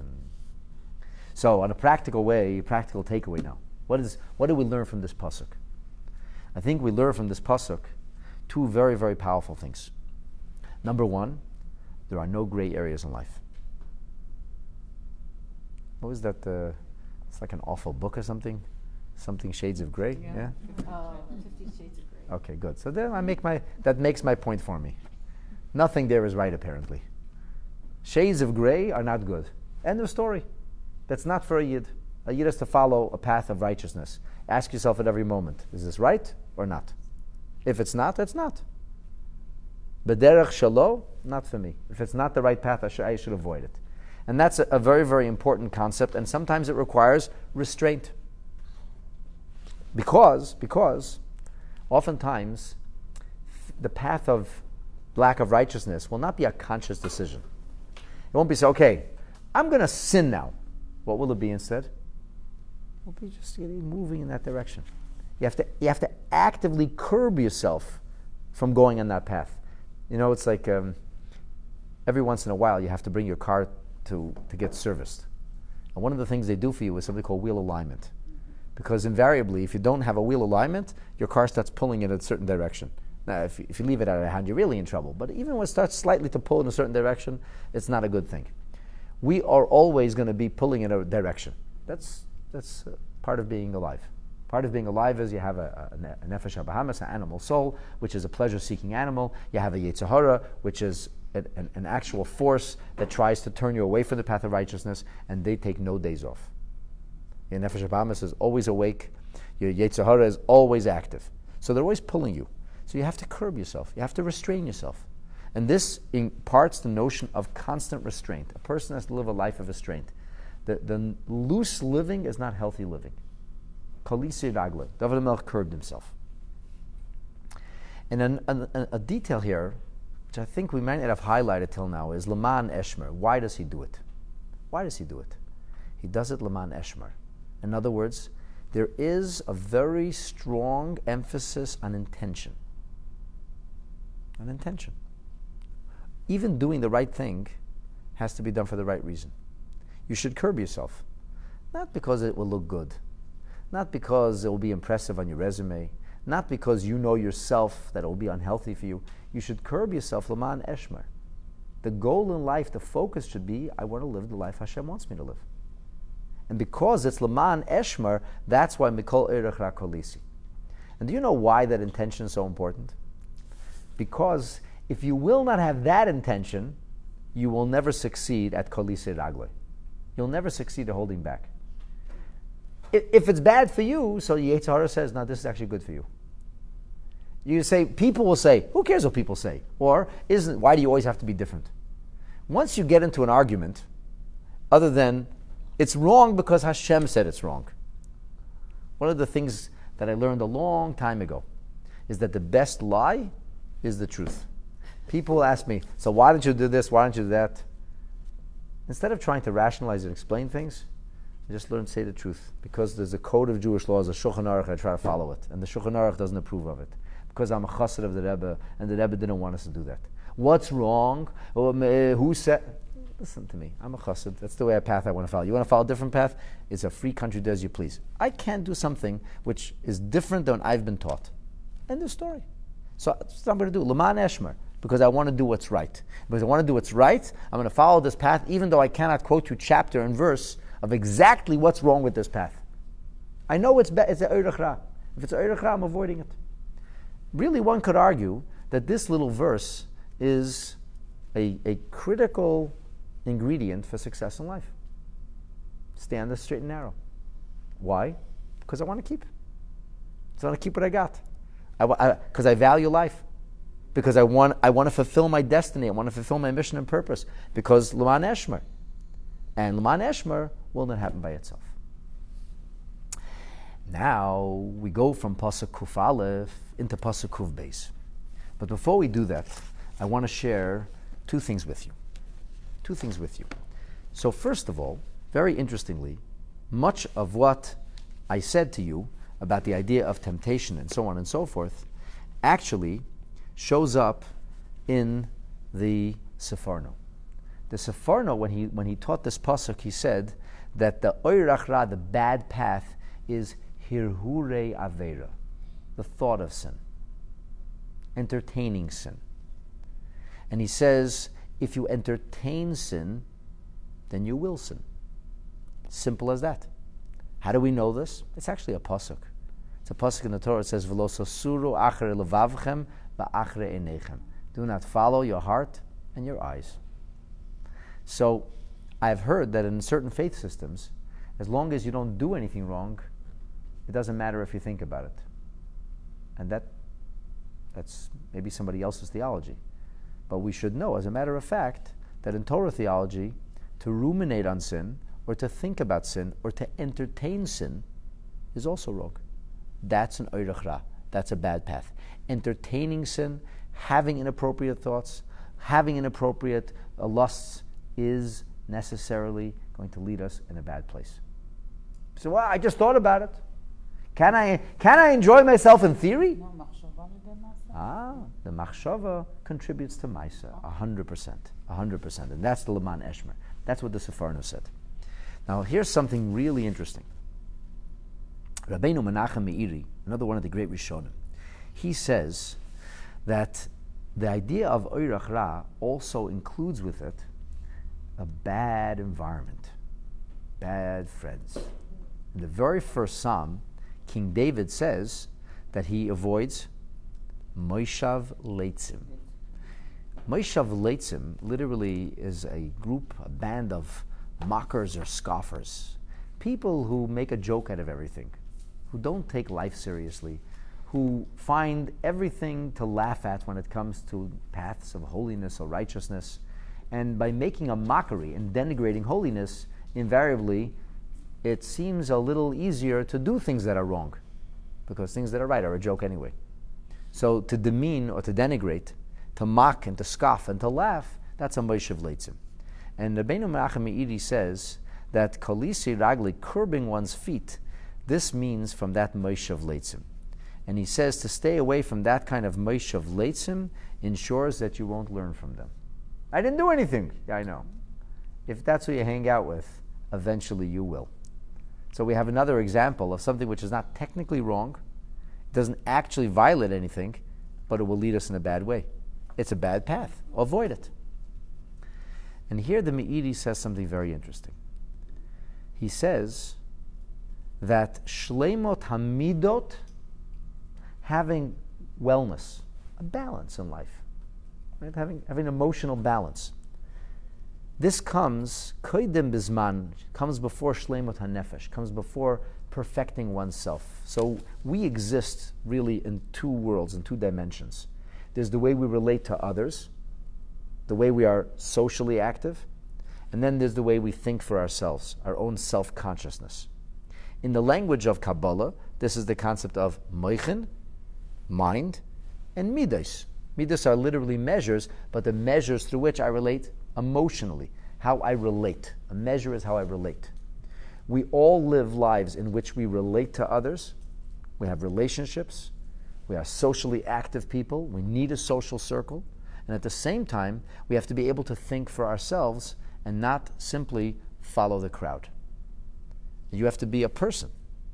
So, on a practical takeaway now. What do we learn from this pasuk? I think we learn from this pasuk two very, very powerful things. Number one, there are no gray areas in life. What was that? It's like an awful book or something. Something Shades of Grey. Yeah. 50 Shades of Grey. Okay, good. So then that makes my point for me. Nothing there is right, apparently. Shades of Grey are not good. End of story. That's not for a Yid. A Yid has to follow a path of righteousness. Ask yourself at every moment, is this right or not? If it's not, it's not. B'derech shalo, not for me. If it's not the right path, I should avoid it. And that's a very, very important concept, and sometimes it requires restraint. Because oftentimes the path of lack of righteousness will not be a conscious decision. It won't be say, okay, I'm going to sin now. What will it be instead? It will be just moving in that direction. You have to actively curb yourself from going on that path. You know, it's like every once in a while you have to bring your car to get serviced. And one of the things they do for you is something called wheel alignment. Because invariably, if you don't have a wheel alignment, your car starts pulling in a certain direction. Now, if you leave it out of hand, you're really in trouble. But even when it starts slightly to pull in a certain direction, it's not a good thing. We are always going to be pulling in a direction. That's part of being alive. Part of being alive is you have a nefesh habahamis, an animal soul, which is a pleasure-seeking animal. You have a yetzer hara, which is an actual force that tries to turn you away from the path of righteousness, and they take no days off. Your nefesh habahamis is always awake. Your yetzer hara is always active. So they're always pulling you. So you have to curb yourself. You have to restrain yourself. And this imparts the notion of constant restraint. A person has to live a life of restraint. The loose living is not healthy living. Kalisi Ragle. David HaMelech curbed himself. And a detail here, which I think we might not have highlighted till now, is Laman Eshmer. Why does he do it? Why does he do it? He does it Laman Eshmer. In other words, there is a very strong emphasis on intention. On intention. Even doing the right thing has to be done for the right reason. You should curb yourself. Not because it will look good. Not because it will be impressive on your resume. Not because you know yourself that it will be unhealthy for you. You should curb yourself, Laman Eshmer. The goal in life, the focus should be, I want to live the life Hashem wants me to live. And because it's Laman Eshmer, that's why Mikol Eirech Ra Kolisi. And do you know why that intention is so important? Because if you will not have that intention, you will never succeed at Kolisi Ragle. You'll never succeed at holding back. If it's bad for you, so Yetzer Hara says, no, this is actually good for you. You say, people will say, who cares what people say? Or, why do you always have to be different? Once you get into an argument, other than, it's wrong because Hashem said it's wrong. One of the things that I learned a long time ago is that the best lie is the truth. People will ask me, so why don't you do this, why don't you do that? Instead of trying to rationalize and explain things, I just learn to say the truth. Because there's a code of Jewish laws, a Shulchan Aruch, I try to follow it. And the Shulchan Aruch doesn't approve of it. Because I'm a chassid of the Rebbe, and the Rebbe didn't want us to do that. What's wrong? Who said? Listen to me. I'm a chassid. That's the way path I want to follow. You want to follow a different path? It's a free country, do as you please. I can't do something which is different than I've been taught. End of story. So that's what I'm going to do. Laman Eshmer. Because I want to do what's right. Because I want to do what's right, I'm going to follow this path, even though I cannot quote you chapter and verse of exactly what's wrong with this path. I know it's a Eirech Ra. If it's a Eirech Ra, I'm avoiding it. Really, one could argue that this little verse is a critical ingredient for success in life. Stay on the straight and narrow. Why? Because I want to keep. So I want to keep what I got. Because I value life. Because I want to fulfill my destiny. I want to fulfill my mission and purpose. Because Laman Eshmer. And Laman Eshmer will not happen by itself. Now we go from Pasuk Kuf Aleph into Pasuk Kuf Beis. But before we do that, I want to share two things with you. So first of all, very interestingly, much of what I said to you about the idea of temptation and so on and so forth actually shows up in the Sefarno. The Sefarno, when he taught this pasuk, he said that the Eirech Ra, the bad path, is hirhure avera, the thought of sin, entertaining sin. And he says, if you entertain sin, then you will sin. Simple as that. How do we know this? It's actually a pasuk. It's a pasuk in the Torah. It says, "V'lo sosuru achre levavchem ba'achre einechem." Do not follow your heart and your eyes. So, I've heard that in certain faith systems, as long as you don't do anything wrong, it doesn't matter if you think about it. And that's maybe somebody else's theology. But we should know, as a matter of fact, that in Torah theology, to ruminate on sin, or to think about sin, or to entertain sin, is also wrong. That's an oirach ra. That's a bad path. Entertaining sin, having inappropriate thoughts, having inappropriate lusts, is necessarily going to lead us in a bad place. So, well, I just thought about it. Can I enjoy myself in theory? No, machshava l'yedei ma'aseh. The machshava contributes to Maisa, 100%. And that's the Leman Eshmer. That's what the Sefarno said. Now, here's something really interesting. Rabbeinu Menachem Meiri, another one of the great Rishonim, he says that the idea of Oirach Ra also includes with it a bad environment, bad friends. In the very first Psalm, King David says that he avoids Moishav Leitzim. Moishav Leitzim literally is a group, a band of mockers or scoffers. People who make a joke out of everything, who don't take life seriously, who find everything to laugh at when it comes to paths of holiness or righteousness. And by making a mockery and denigrating holiness, invariably, it seems a little easier to do things that are wrong, because things that are right are a joke anyway. So to demean or to denigrate, to mock and to scoff and to laugh, that's a Moishav Leitzim. And Rabbeinu Menachem Meiri says that Kalisi Ragli, curbing one's feet, this means from that Moishav Leitzim. And he says to stay away from that kind of Moishav Leitzim ensures that you won't learn from them. I didn't do anything. Yeah, I know. If that's who you hang out with, eventually you will. So we have another example of something which is not technically wrong, it doesn't actually violate anything, but it will lead us in a bad way. It's a bad path. Avoid it. And here the Meiri says something very interesting. He says that Shleimot Hamidot, having wellness, a balance in life, right? Having emotional balance. This comes, koidem bizman, comes before shleimot hanefesh, comes before perfecting oneself. So we exist really in two worlds, in two dimensions. There's the way we relate to others, the way we are socially active, and then there's the way we think for ourselves, our own self-consciousness. In the language of Kabbalah, this is the concept of moichin, mind, and midas. Midas are literally measures, but the measures through which I relate emotionally, how I relate. A measure is how I relate. We all live lives in which we relate to others. We have relationships. We are socially active people. We need a social circle. And at the same time, we have to be able to think for ourselves and not simply follow the crowd. You have to be a person.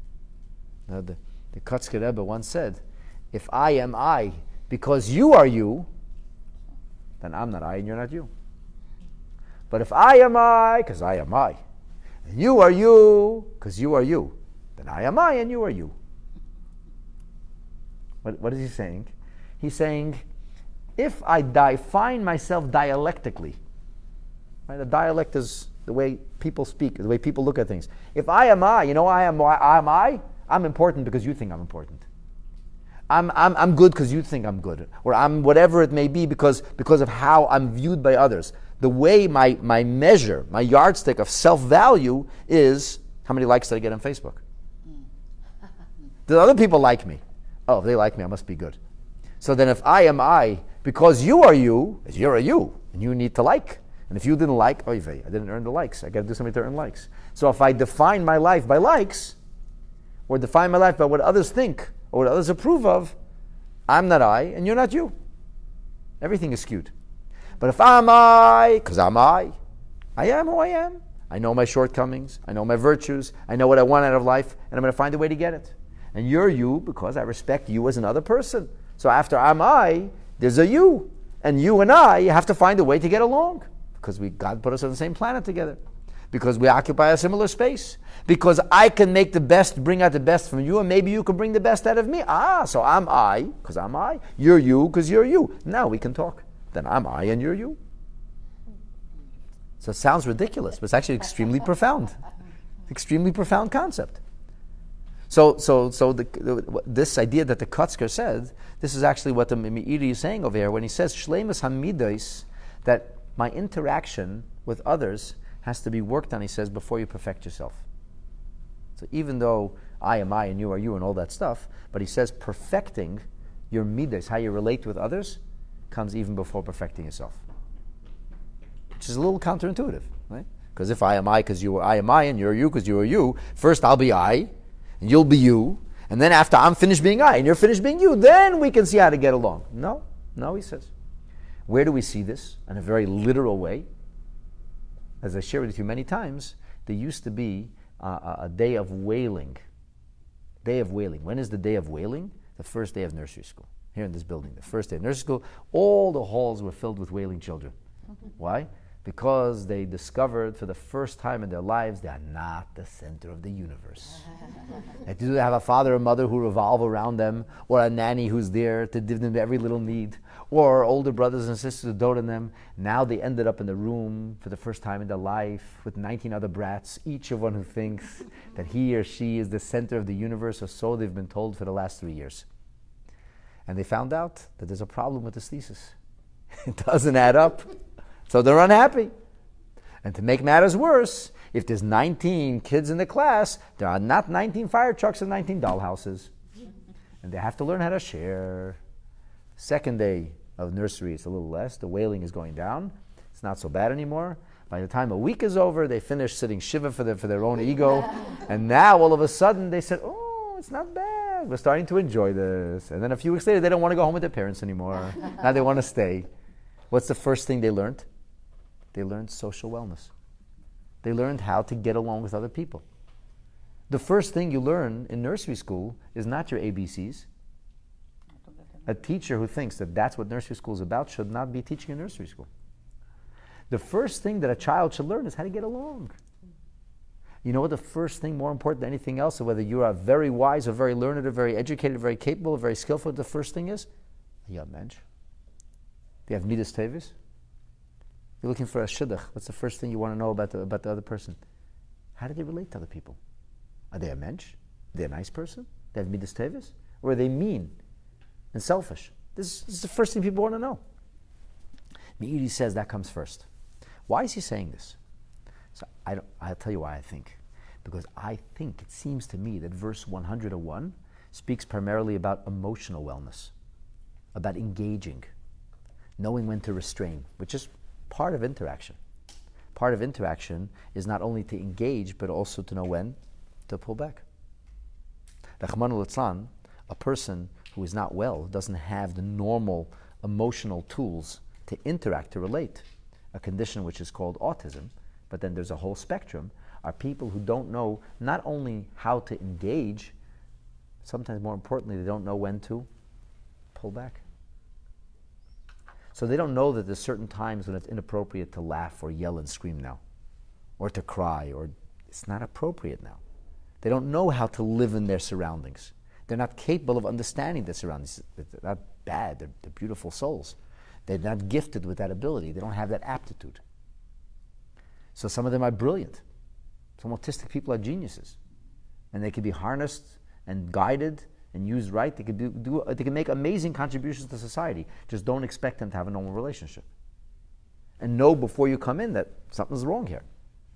The Kotzker Rebbe once said, if I am I because you are you, then I'm not I and you're not you. But if I am I because I am I, and you are you because you are you, then I am I and you are you. What is he saying? He's saying, if I find myself dialectically, right? A dialect is the way people speak, the way people look at things. If I am I, I'm important because you think I'm important. I'm good because you think I'm good, or I'm whatever it may be because of how I'm viewed by others. The way my measure, my yardstick of self-value is how many likes did I get on Facebook? Do other people like me? Oh, if they like me, I must be good. So then if I am I, because you are you, you're a you, and you need to like. And if you didn't like, I didn't earn the likes. I got to do something to earn likes. So if I define my life by likes, or define my life by what others think, or what others approve of, I'm not I, and you're not you. Everything is skewed. But if I'm I, because I'm I am who I am. I know my shortcomings, I know my virtues, I know what I want out of life, and I'm going to find a way to get it. And you're you because I respect you as another person. So after I'm I, there's a you. And you and I have to find a way to get along. Because God put us on the same planet together. Because we occupy a similar space. Because I can make the best, bring out the best from you, and maybe you can bring the best out of me. So I'm I, because I'm I. You're you, because you're you. Now we can talk. Then I'm I and you're you. So it sounds ridiculous, but it's actually extremely profound. Extremely profound concept. So this idea that the Kotzker said, this is actually what the Meiri is saying over here when he says, Shleimus Hamidos, that my interaction with others has to be worked on, he says, before you perfect yourself. So even though I am I and you are you and all that stuff, but he says perfecting your midas, how you relate with others, comes even before perfecting yourself. Which is a little counterintuitive, right? Because if I am I because you are I am I and you're you because you are you, first I'll be I and you'll be you, and then after I'm finished being I and you're finished being you, then we can see how to get along. No, he says. Where do we see this? In a very literal way. As I shared with you many times, there used to be a day of wailing. Day of wailing. When is the day of wailing? The first day of nursery school. Here in this building, the first day of nursery school, all the halls were filled with wailing children. Why? Because they discovered for the first time in their lives they are not the center of the universe. They do have a father or mother who revolve around them, or a nanny who's there to give them every little need, or older brothers and sisters who dote on them. Now they ended up in the room for the first time in their life with 19 other brats, each of one who thinks that he or she is the center of the universe, or so they've been told for the last 3 years. And they found out that there's a problem with this thesis. It doesn't add up. So they're unhappy. And to make matters worse, if there's 19 kids in the class, there are not 19 fire trucks and 19 dollhouses. And they have to learn how to share. Second day of nursery, it's a little less. The wailing is going down. It's not so bad anymore. By the time a week is over, they finish sitting shiva for their own ego. And now, all of a sudden, they said, oh, it's not bad. We're starting to enjoy this. And then a few weeks later, they don't want to go home with their parents anymore. Now they want to stay. What's the first thing they learned? They learned social wellness. They learned how to get along with other people. The first thing you learn in nursery school is not your ABCs. A teacher who thinks that that's what nursery school is about should not be teaching in nursery school. The first thing that a child should learn is how to get along. You know what the first thing, more important than anything else, or whether you are very wise or very learned or very educated, or very capable or very skillful, the first thing is, are you a mensch? Do you have midas tevis? You're looking for a shidduch. What's the first thing you want to know about the other person? How do they relate to other people? Are they a mensch? Are they a nice person? They have midas tevis? Or are they mean and selfish? This is the first thing people want to know. Meiri says that comes first. Why is he saying this? So I'll tell you why I think. Because I think, it seems to me that verse 101 speaks primarily about emotional wellness, about engaging, knowing when to restrain, which is part of interaction. Part of interaction is not only to engage, but also to know when to pull back. Rachmana litzlan, a person who is not well, doesn't have the normal emotional tools to interact, to relate, a condition which is called autism, but then there's a whole spectrum, are people who don't know not only how to engage, sometimes more importantly, they don't know when to pull back. So they don't know that there's certain times when it's inappropriate to laugh or yell and scream now, or to cry, or it's not appropriate now. They don't know how to live in their surroundings. They're not capable of understanding their surroundings. They're not bad, they're beautiful souls. They're not gifted with that ability. They don't have that aptitude. So some of them are brilliant. Some autistic people are geniuses. And they can be harnessed and guided and used right. They can make amazing contributions to society. Just don't expect them to have a normal relationship. And know before you come in that something's wrong here.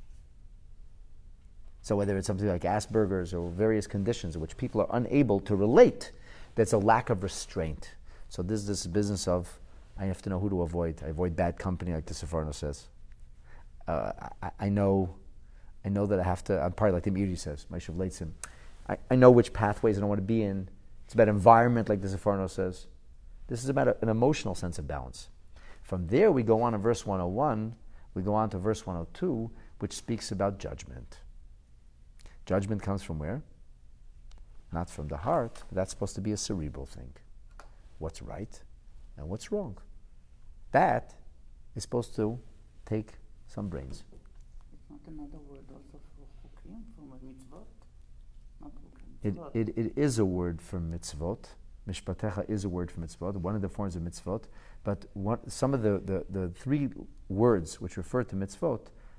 So whether it's something like Asperger's or various conditions in which people are unable to relate, that's a lack of restraint. So this is this business of, I have to know who to avoid. I avoid bad company, like the Sefarno says. I know that I have to, I'm probably like the Meiri says, Moshe Leitzim. I know which pathways I don't want to be in. It's about environment, like the Sefarno says. This is about an emotional sense of balance. From there, we go on to verse 101, we go on to verse 102, which speaks about judgment. Judgment comes from where? Not from the heart. That's supposed to be a cerebral thing. What's right and what's wrong. That is supposed to take some brains. It's not another word also for chukim, from a mitzvot? Not chukim. It is a word for mitzvot. Mishpatecha is a word for mitzvot, one of the forms of mitzvot. But some of the three words which refer to mitzvot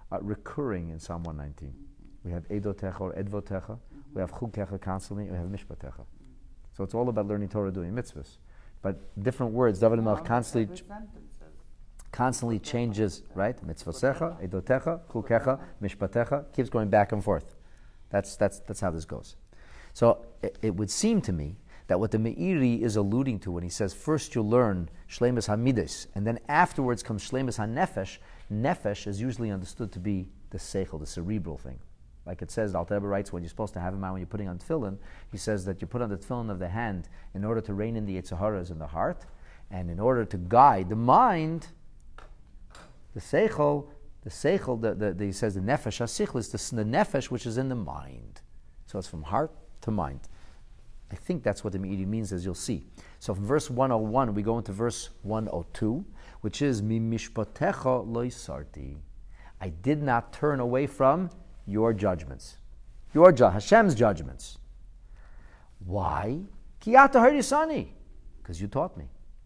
recurring in Psalm 119. We have Edotecha or Edvotecha. We have Chukecha constantly. We have Mishpatecha. So it's all about learning Torah, doing mitzvahs. But different words. David HaMelech constantly changes, right? Mitzvosecha, Edotecha, Chukecha, Mishpatecha. Keeps going back and forth. That's how this goes. So it would seem to me that what the Meiri is alluding to when he says first you learn Shleimus HaMidos and then afterwards comes Shleimus HaNefesh. Nefesh is usually understood to be the seichel, the cerebral thing. Like it says, the Alter Rebbe writes, when you're supposed to have him out when you're putting on tefillin, he says that you put on the tefillin of the hand in order to rein in the Yetzer Haras in the heart, and in order to guide the mind, the seichel, he says the nefesh hasichel is the nefesh which is in the mind. So it's from heart to mind. I think that's what the Meiri means, as you'll see. So from verse 101, we go into verse 102, which is Mi mishpatecha lo sarti. I did not turn away from your judgments. Hashem's judgments. Why? Ki ata harisani. Because you taught me.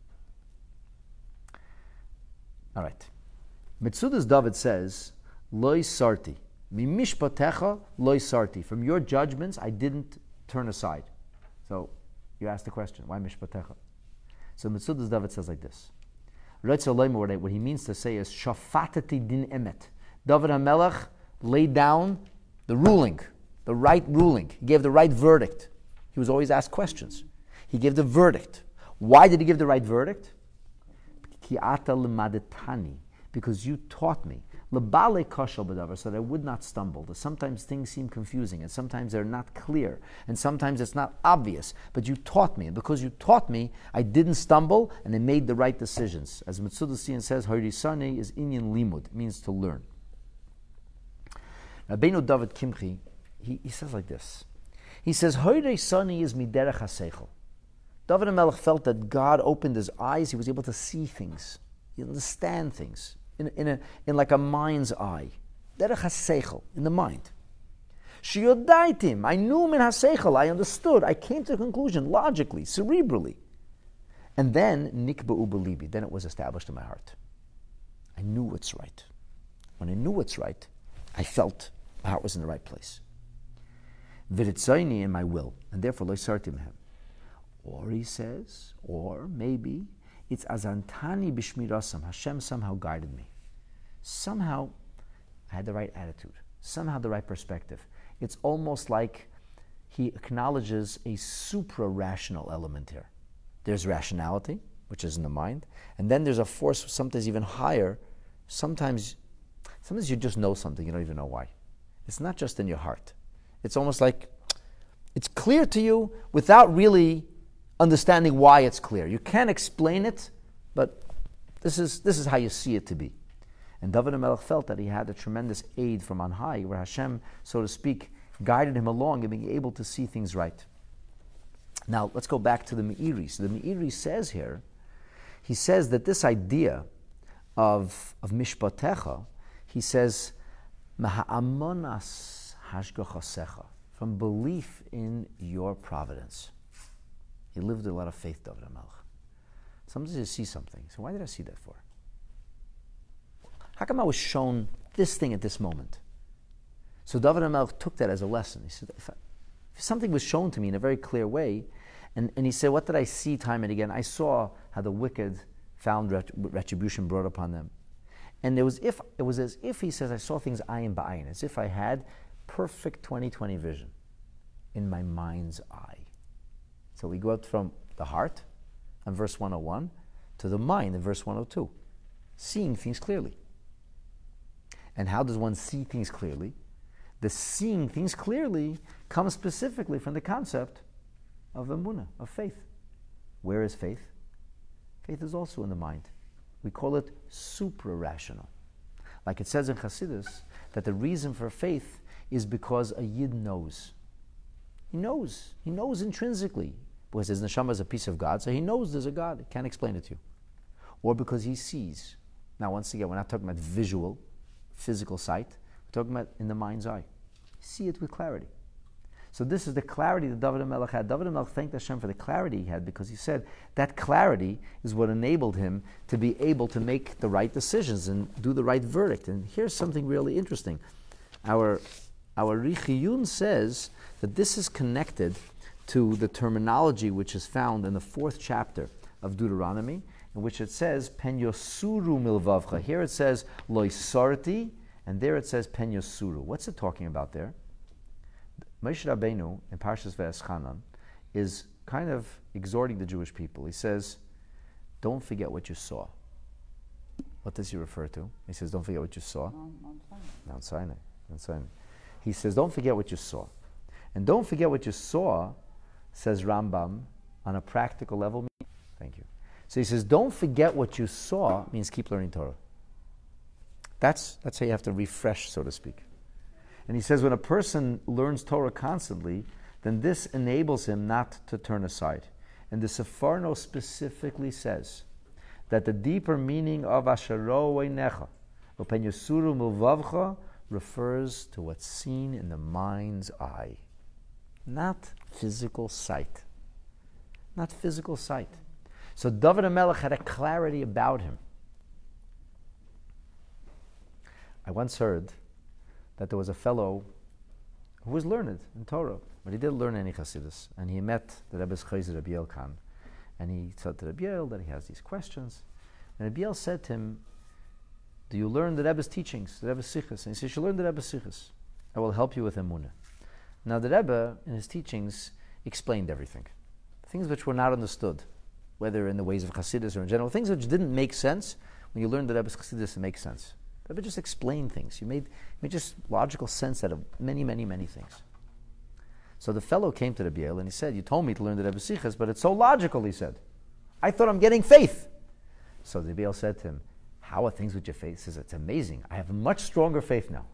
All right. Mitzudas David says, Loi sarti. Mi mishpatecha loi sarti. From your judgments, I didn't turn aside. So, you ask the question, why mishpatecha? So Mitzudas David says like this. What he means to say is, shafatati din emet. David HaMelech laid down the ruling, the right ruling. He gave the right verdict. He was always asked questions. He gave the verdict. Why did he give the right verdict? Ki ata l'madetani. Because you taught me. Lebale kashal b'davar, so that I would not stumble. That sometimes things seem confusing, and sometimes they're not clear, and sometimes it's not obvious. But you taught me, and because you taught me, I didn't stumble, and I made the right decisions. As Mitzudas says, Harisane is inyan limud, it means to learn. Rabbeinu David Kimchi, he says like this. He says, Harisane is miderech haseichel. David HaMelech felt that God opened his eyes, he was able to see things, he understand things. In like a mind's eye. Derech haseichel, in the mind. Shiyodaitim, I knew min haseichel, I understood, I came to a conclusion logically, cerebrally. And then, nikba'u belibi, then it was established in my heart. I knew what's right. When I knew what's right, I felt my heart was in the right place. V'ritzaini, in my will, and therefore lo sartim hem. Or he says, or maybe, it's azantani b'shmirasam. Hashem somehow guided me. Somehow I had the right attitude. Somehow the right perspective. It's almost like he acknowledges a supra-rational element here. There's rationality, which is in the mind, and then there's a force sometimes even higher. Sometimes you just know something, you don't even know why. It's not just in your heart. It's almost like it's clear to you without really understanding why it's clear. You can't explain it, but this is how you see it to be. And David HaMelech felt that he had a tremendous aid from on high, where Hashem, so to speak, guided him along in being able to see things right. Now, let's go back to the Meiri. So the Meiri says here, he says that this idea of mishpatecha, he says, Maha'amonas hashgachasecha, from belief in your providence. He lived a lot of faith, David HaMelech. Sometimes you see something. So why did I see that for? How come I was shown this thing at this moment? So David HaMelech took that as a lesson. He said, if something was shown to me in a very clear way, and he said, what did I see time and again? I saw how the wicked found retribution brought upon them. And it was as if, he says, I saw things ayin ba'ayin, as if I had perfect 20/20 vision in my mind's eye. So we go up from the heart, in verse 101, to the mind, in verse 102. Seeing things clearly. And how does one see things clearly? The seeing things clearly comes specifically from the concept of emunah, of faith. Where is faith? Faith is also in the mind. We call it supra-rational. Like it says in Chassidus, that the reason for faith is because a Yid knows. He knows. He knows intrinsically. Because his neshama is a piece of God, so he knows there's a God. He can't explain it to you. Or because he sees. Now, once again, we're not talking about visual, physical sight. We're talking about in the mind's eye. See it with clarity. So this is the clarity that David HaMelech had. David HaMelech thanked Hashem for the clarity he had, because he said that clarity is what enabled him to be able to make the right decisions and do the right verdict. And here's something really interesting. Our Richiyun says that this is connected to the terminology which is found in the 4th chapter of Deuteronomy, in which it says, Pen Yosuru Milvavcha. Here it says, Loisarti, and there it says, Pen Yosuru. What's it talking about there? Moshe Rabbeinu, in Parshas Ve'eschanan, is kind of exhorting the Jewish people. He says, don't forget what you saw. What does he refer to? He says, don't forget what you saw. Mount Sinai. Mount Sinai. He says, don't forget what you saw. And don't forget what you saw, says Rambam, on a practical level. Thank you. So he says, don't forget what you saw means keep learning Torah. That's how you have to refresh, so to speak. And he says when a person learns Torah constantly, then this enables him not to turn aside. And the Sefarno specifically says that the deeper meaning of Asharo Einecha, Upen Yosuru Milvavcha, refers to what's seen in the mind's eye, not physical sight. Not physical sight. So David HaMelech had a clarity about him. I once heard that there was a fellow who was learned in Torah, but he didn't learn any Chassidus. And he met the Rebbe's Chayzer, Rabbi Yael Kahn. And he said to Rabbi Yael that he has these questions. And Rabbi Yael said to him, do you learn the Rebbe's teachings, the Rebbe's Sichos? And he said, you should learn the Rebbe's Sichos. I will help you with Emunah. Now the Rebbe, in his teachings, explained everything. Things which were not understood, whether in the ways of Chassidus or in general, things which didn't make sense. When you learn the Rebbe's Chassidus, it makes sense. The Rebbe just explained things. He made just logical sense out of many, many, many things. So the fellow came to Rabbi Yael and he said, you told me to learn the Rebbe's Sichos, but it's so logical, he said. I thought I'm getting faith. So the Rabbi Yael said to him, how are things with your faith? He says, it's amazing. I have much stronger faith now.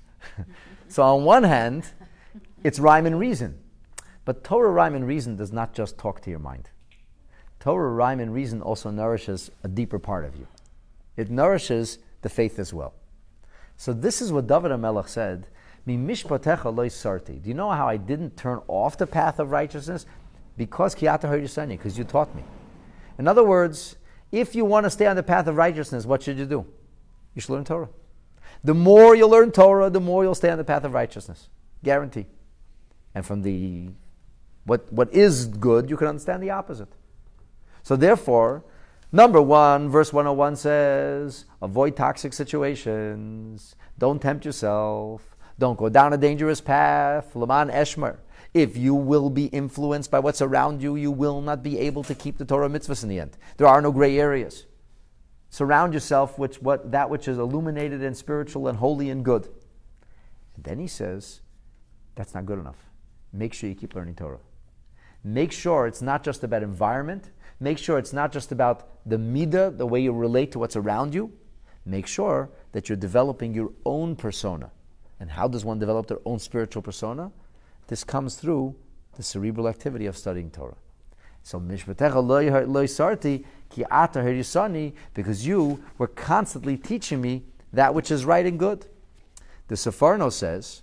So on one hand, it's rhyme and reason. But Torah, rhyme, and reason does not just talk to your mind. Torah, rhyme, and reason also nourishes a deeper part of you. It nourishes the faith as well. So this is what David HaMelech said, Mi mishpatecha lo sarti. Do you know how I didn't turn off the path of righteousness? Because ki ata harisani, because you taught me. In other words, if you want to stay on the path of righteousness, what should you do? You should learn Torah. The more you learn Torah, the more you'll stay on the path of righteousness. Guarantee. And from the what is good, you can understand the opposite. So therefore, number 1, verse 101 says, avoid toxic situations, don't tempt yourself, don't go down a dangerous path, Laman Eshmer. If you will be influenced by what's around you, you will not be able to keep the Torah mitzvahs in the end. There are no gray areas. Surround yourself with that which is illuminated and spiritual and holy and good. And then he says, that's not good enough. Make sure you keep learning Torah. Make sure it's not just about environment. Make sure it's not just about the midah, the way you relate to what's around you. Make sure that you're developing your own persona. And how does one develop their own spiritual persona? This comes through the cerebral activity of studying Torah. So, mishpatecha lo sarti ki ata harisani, because you were constantly teaching me that which is right and good. The Sefarno says,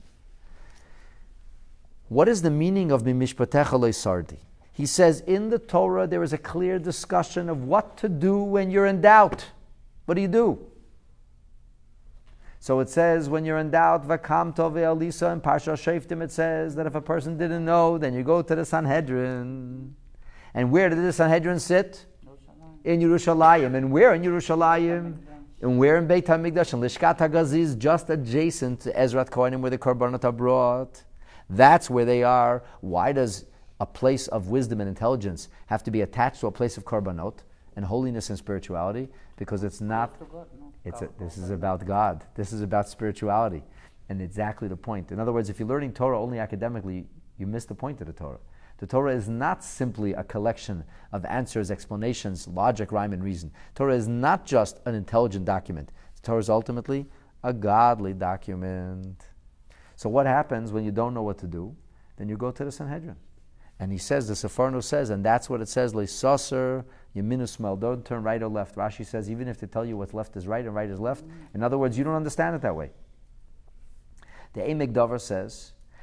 what is the meaning of mishpatecha lo sarti? He says in the Torah there is a clear discussion of what to do when you're in doubt. What do? So it says when you're in doubt, Vakam Tov Elisa in Parsha Shoftim, it says that if a person didn't know, then you go to the Sanhedrin. And where did the Sanhedrin sit? In Yerushalayim. And where in Yerushalayim? And where in Beit HaMikdash? And Lishkat HaGaziz, just adjacent to Ezrat Kohanim, where the Korbanot are brought. That's where they are. Why does a place of wisdom and intelligence have to be attached to a place of Korbanot and holiness and spirituality? Because it's not... This is about God. This is about spirituality. And exactly the point. In other words, if you're learning Torah only academically, you miss the point of the Torah. The Torah is not simply a collection of answers, explanations, logic, rhyme, and reason. Torah is not just an intelligent document. The Torah is ultimately a godly document. So what happens when you don't know what to do? Then you go to the Sanhedrin. And he says, the Sefarno says, and that's what it says, Le'saser, Yeminu Smel, don't turn right or left. Rashi says, even if they tell you what's left is right and right is left, in other words, you don't understand it that way. The Emek Dover says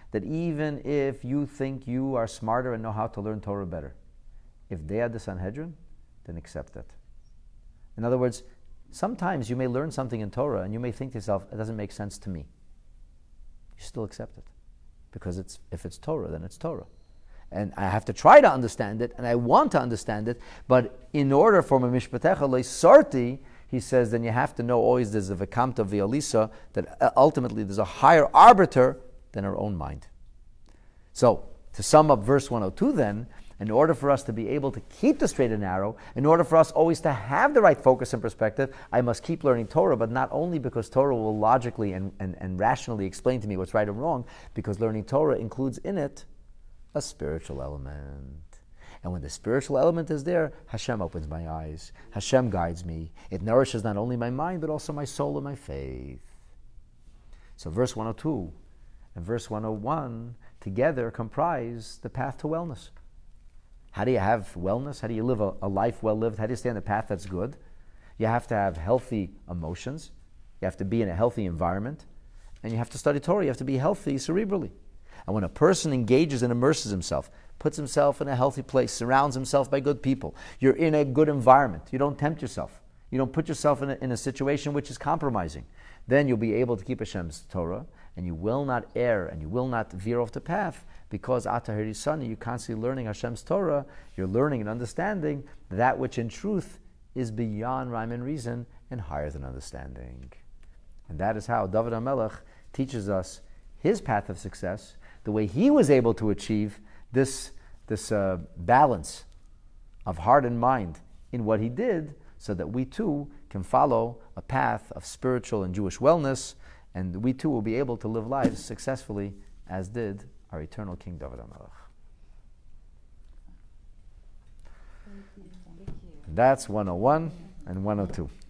that even if you think you are smarter and know how to learn Torah better, if they are the Sanhedrin, then accept it. In other words, sometimes you may learn something in Torah and you may think to yourself, it doesn't make sense to me. You still accept it. Because if it's Torah, then it's Torah. And I have to try to understand it, and I want to understand it, but in order for Mishpatecha Leisarti, he says, then you have to know always there's a Vekamta V'Alisa, that ultimately there's a higher arbiter than our own mind. So, to sum up verse 102 then, in order for us to be able to keep the straight and narrow, in order for us always to have the right focus and perspective, I must keep learning Torah, but not only because Torah will logically and rationally explain to me what's right and wrong, because learning Torah includes in it a spiritual element. And when the spiritual element is there, Hashem opens my eyes. Hashem guides me. It nourishes not only my mind, but also my soul and my faith. So verse 102 and verse 101 together comprise the path to wellness. How do you have wellness? How do you live a life well lived? How do you stay on the path that's good? You have to have healthy emotions. You have to be in a healthy environment. And you have to study Torah. You have to be healthy cerebrally. And when a person engages and immerses himself, puts himself in a healthy place, surrounds himself by good people, you're in a good environment, you don't tempt yourself, you don't put yourself in a situation which is compromising, then you'll be able to keep Hashem's Torah, and you will not err, and you will not veer off the path, because Atahiri Sani, you're constantly learning Hashem's Torah, you're learning and understanding that which in truth is beyond rhyme and reason and higher than understanding. And that is how David HaMelech teaches us his path of success, the way he was able to achieve this balance of heart and mind in what he did, so that we too can follow a path of spiritual and Jewish wellness, and we too will be able to live lives successfully as did our eternal King David HaMelech. That's 101 and 102.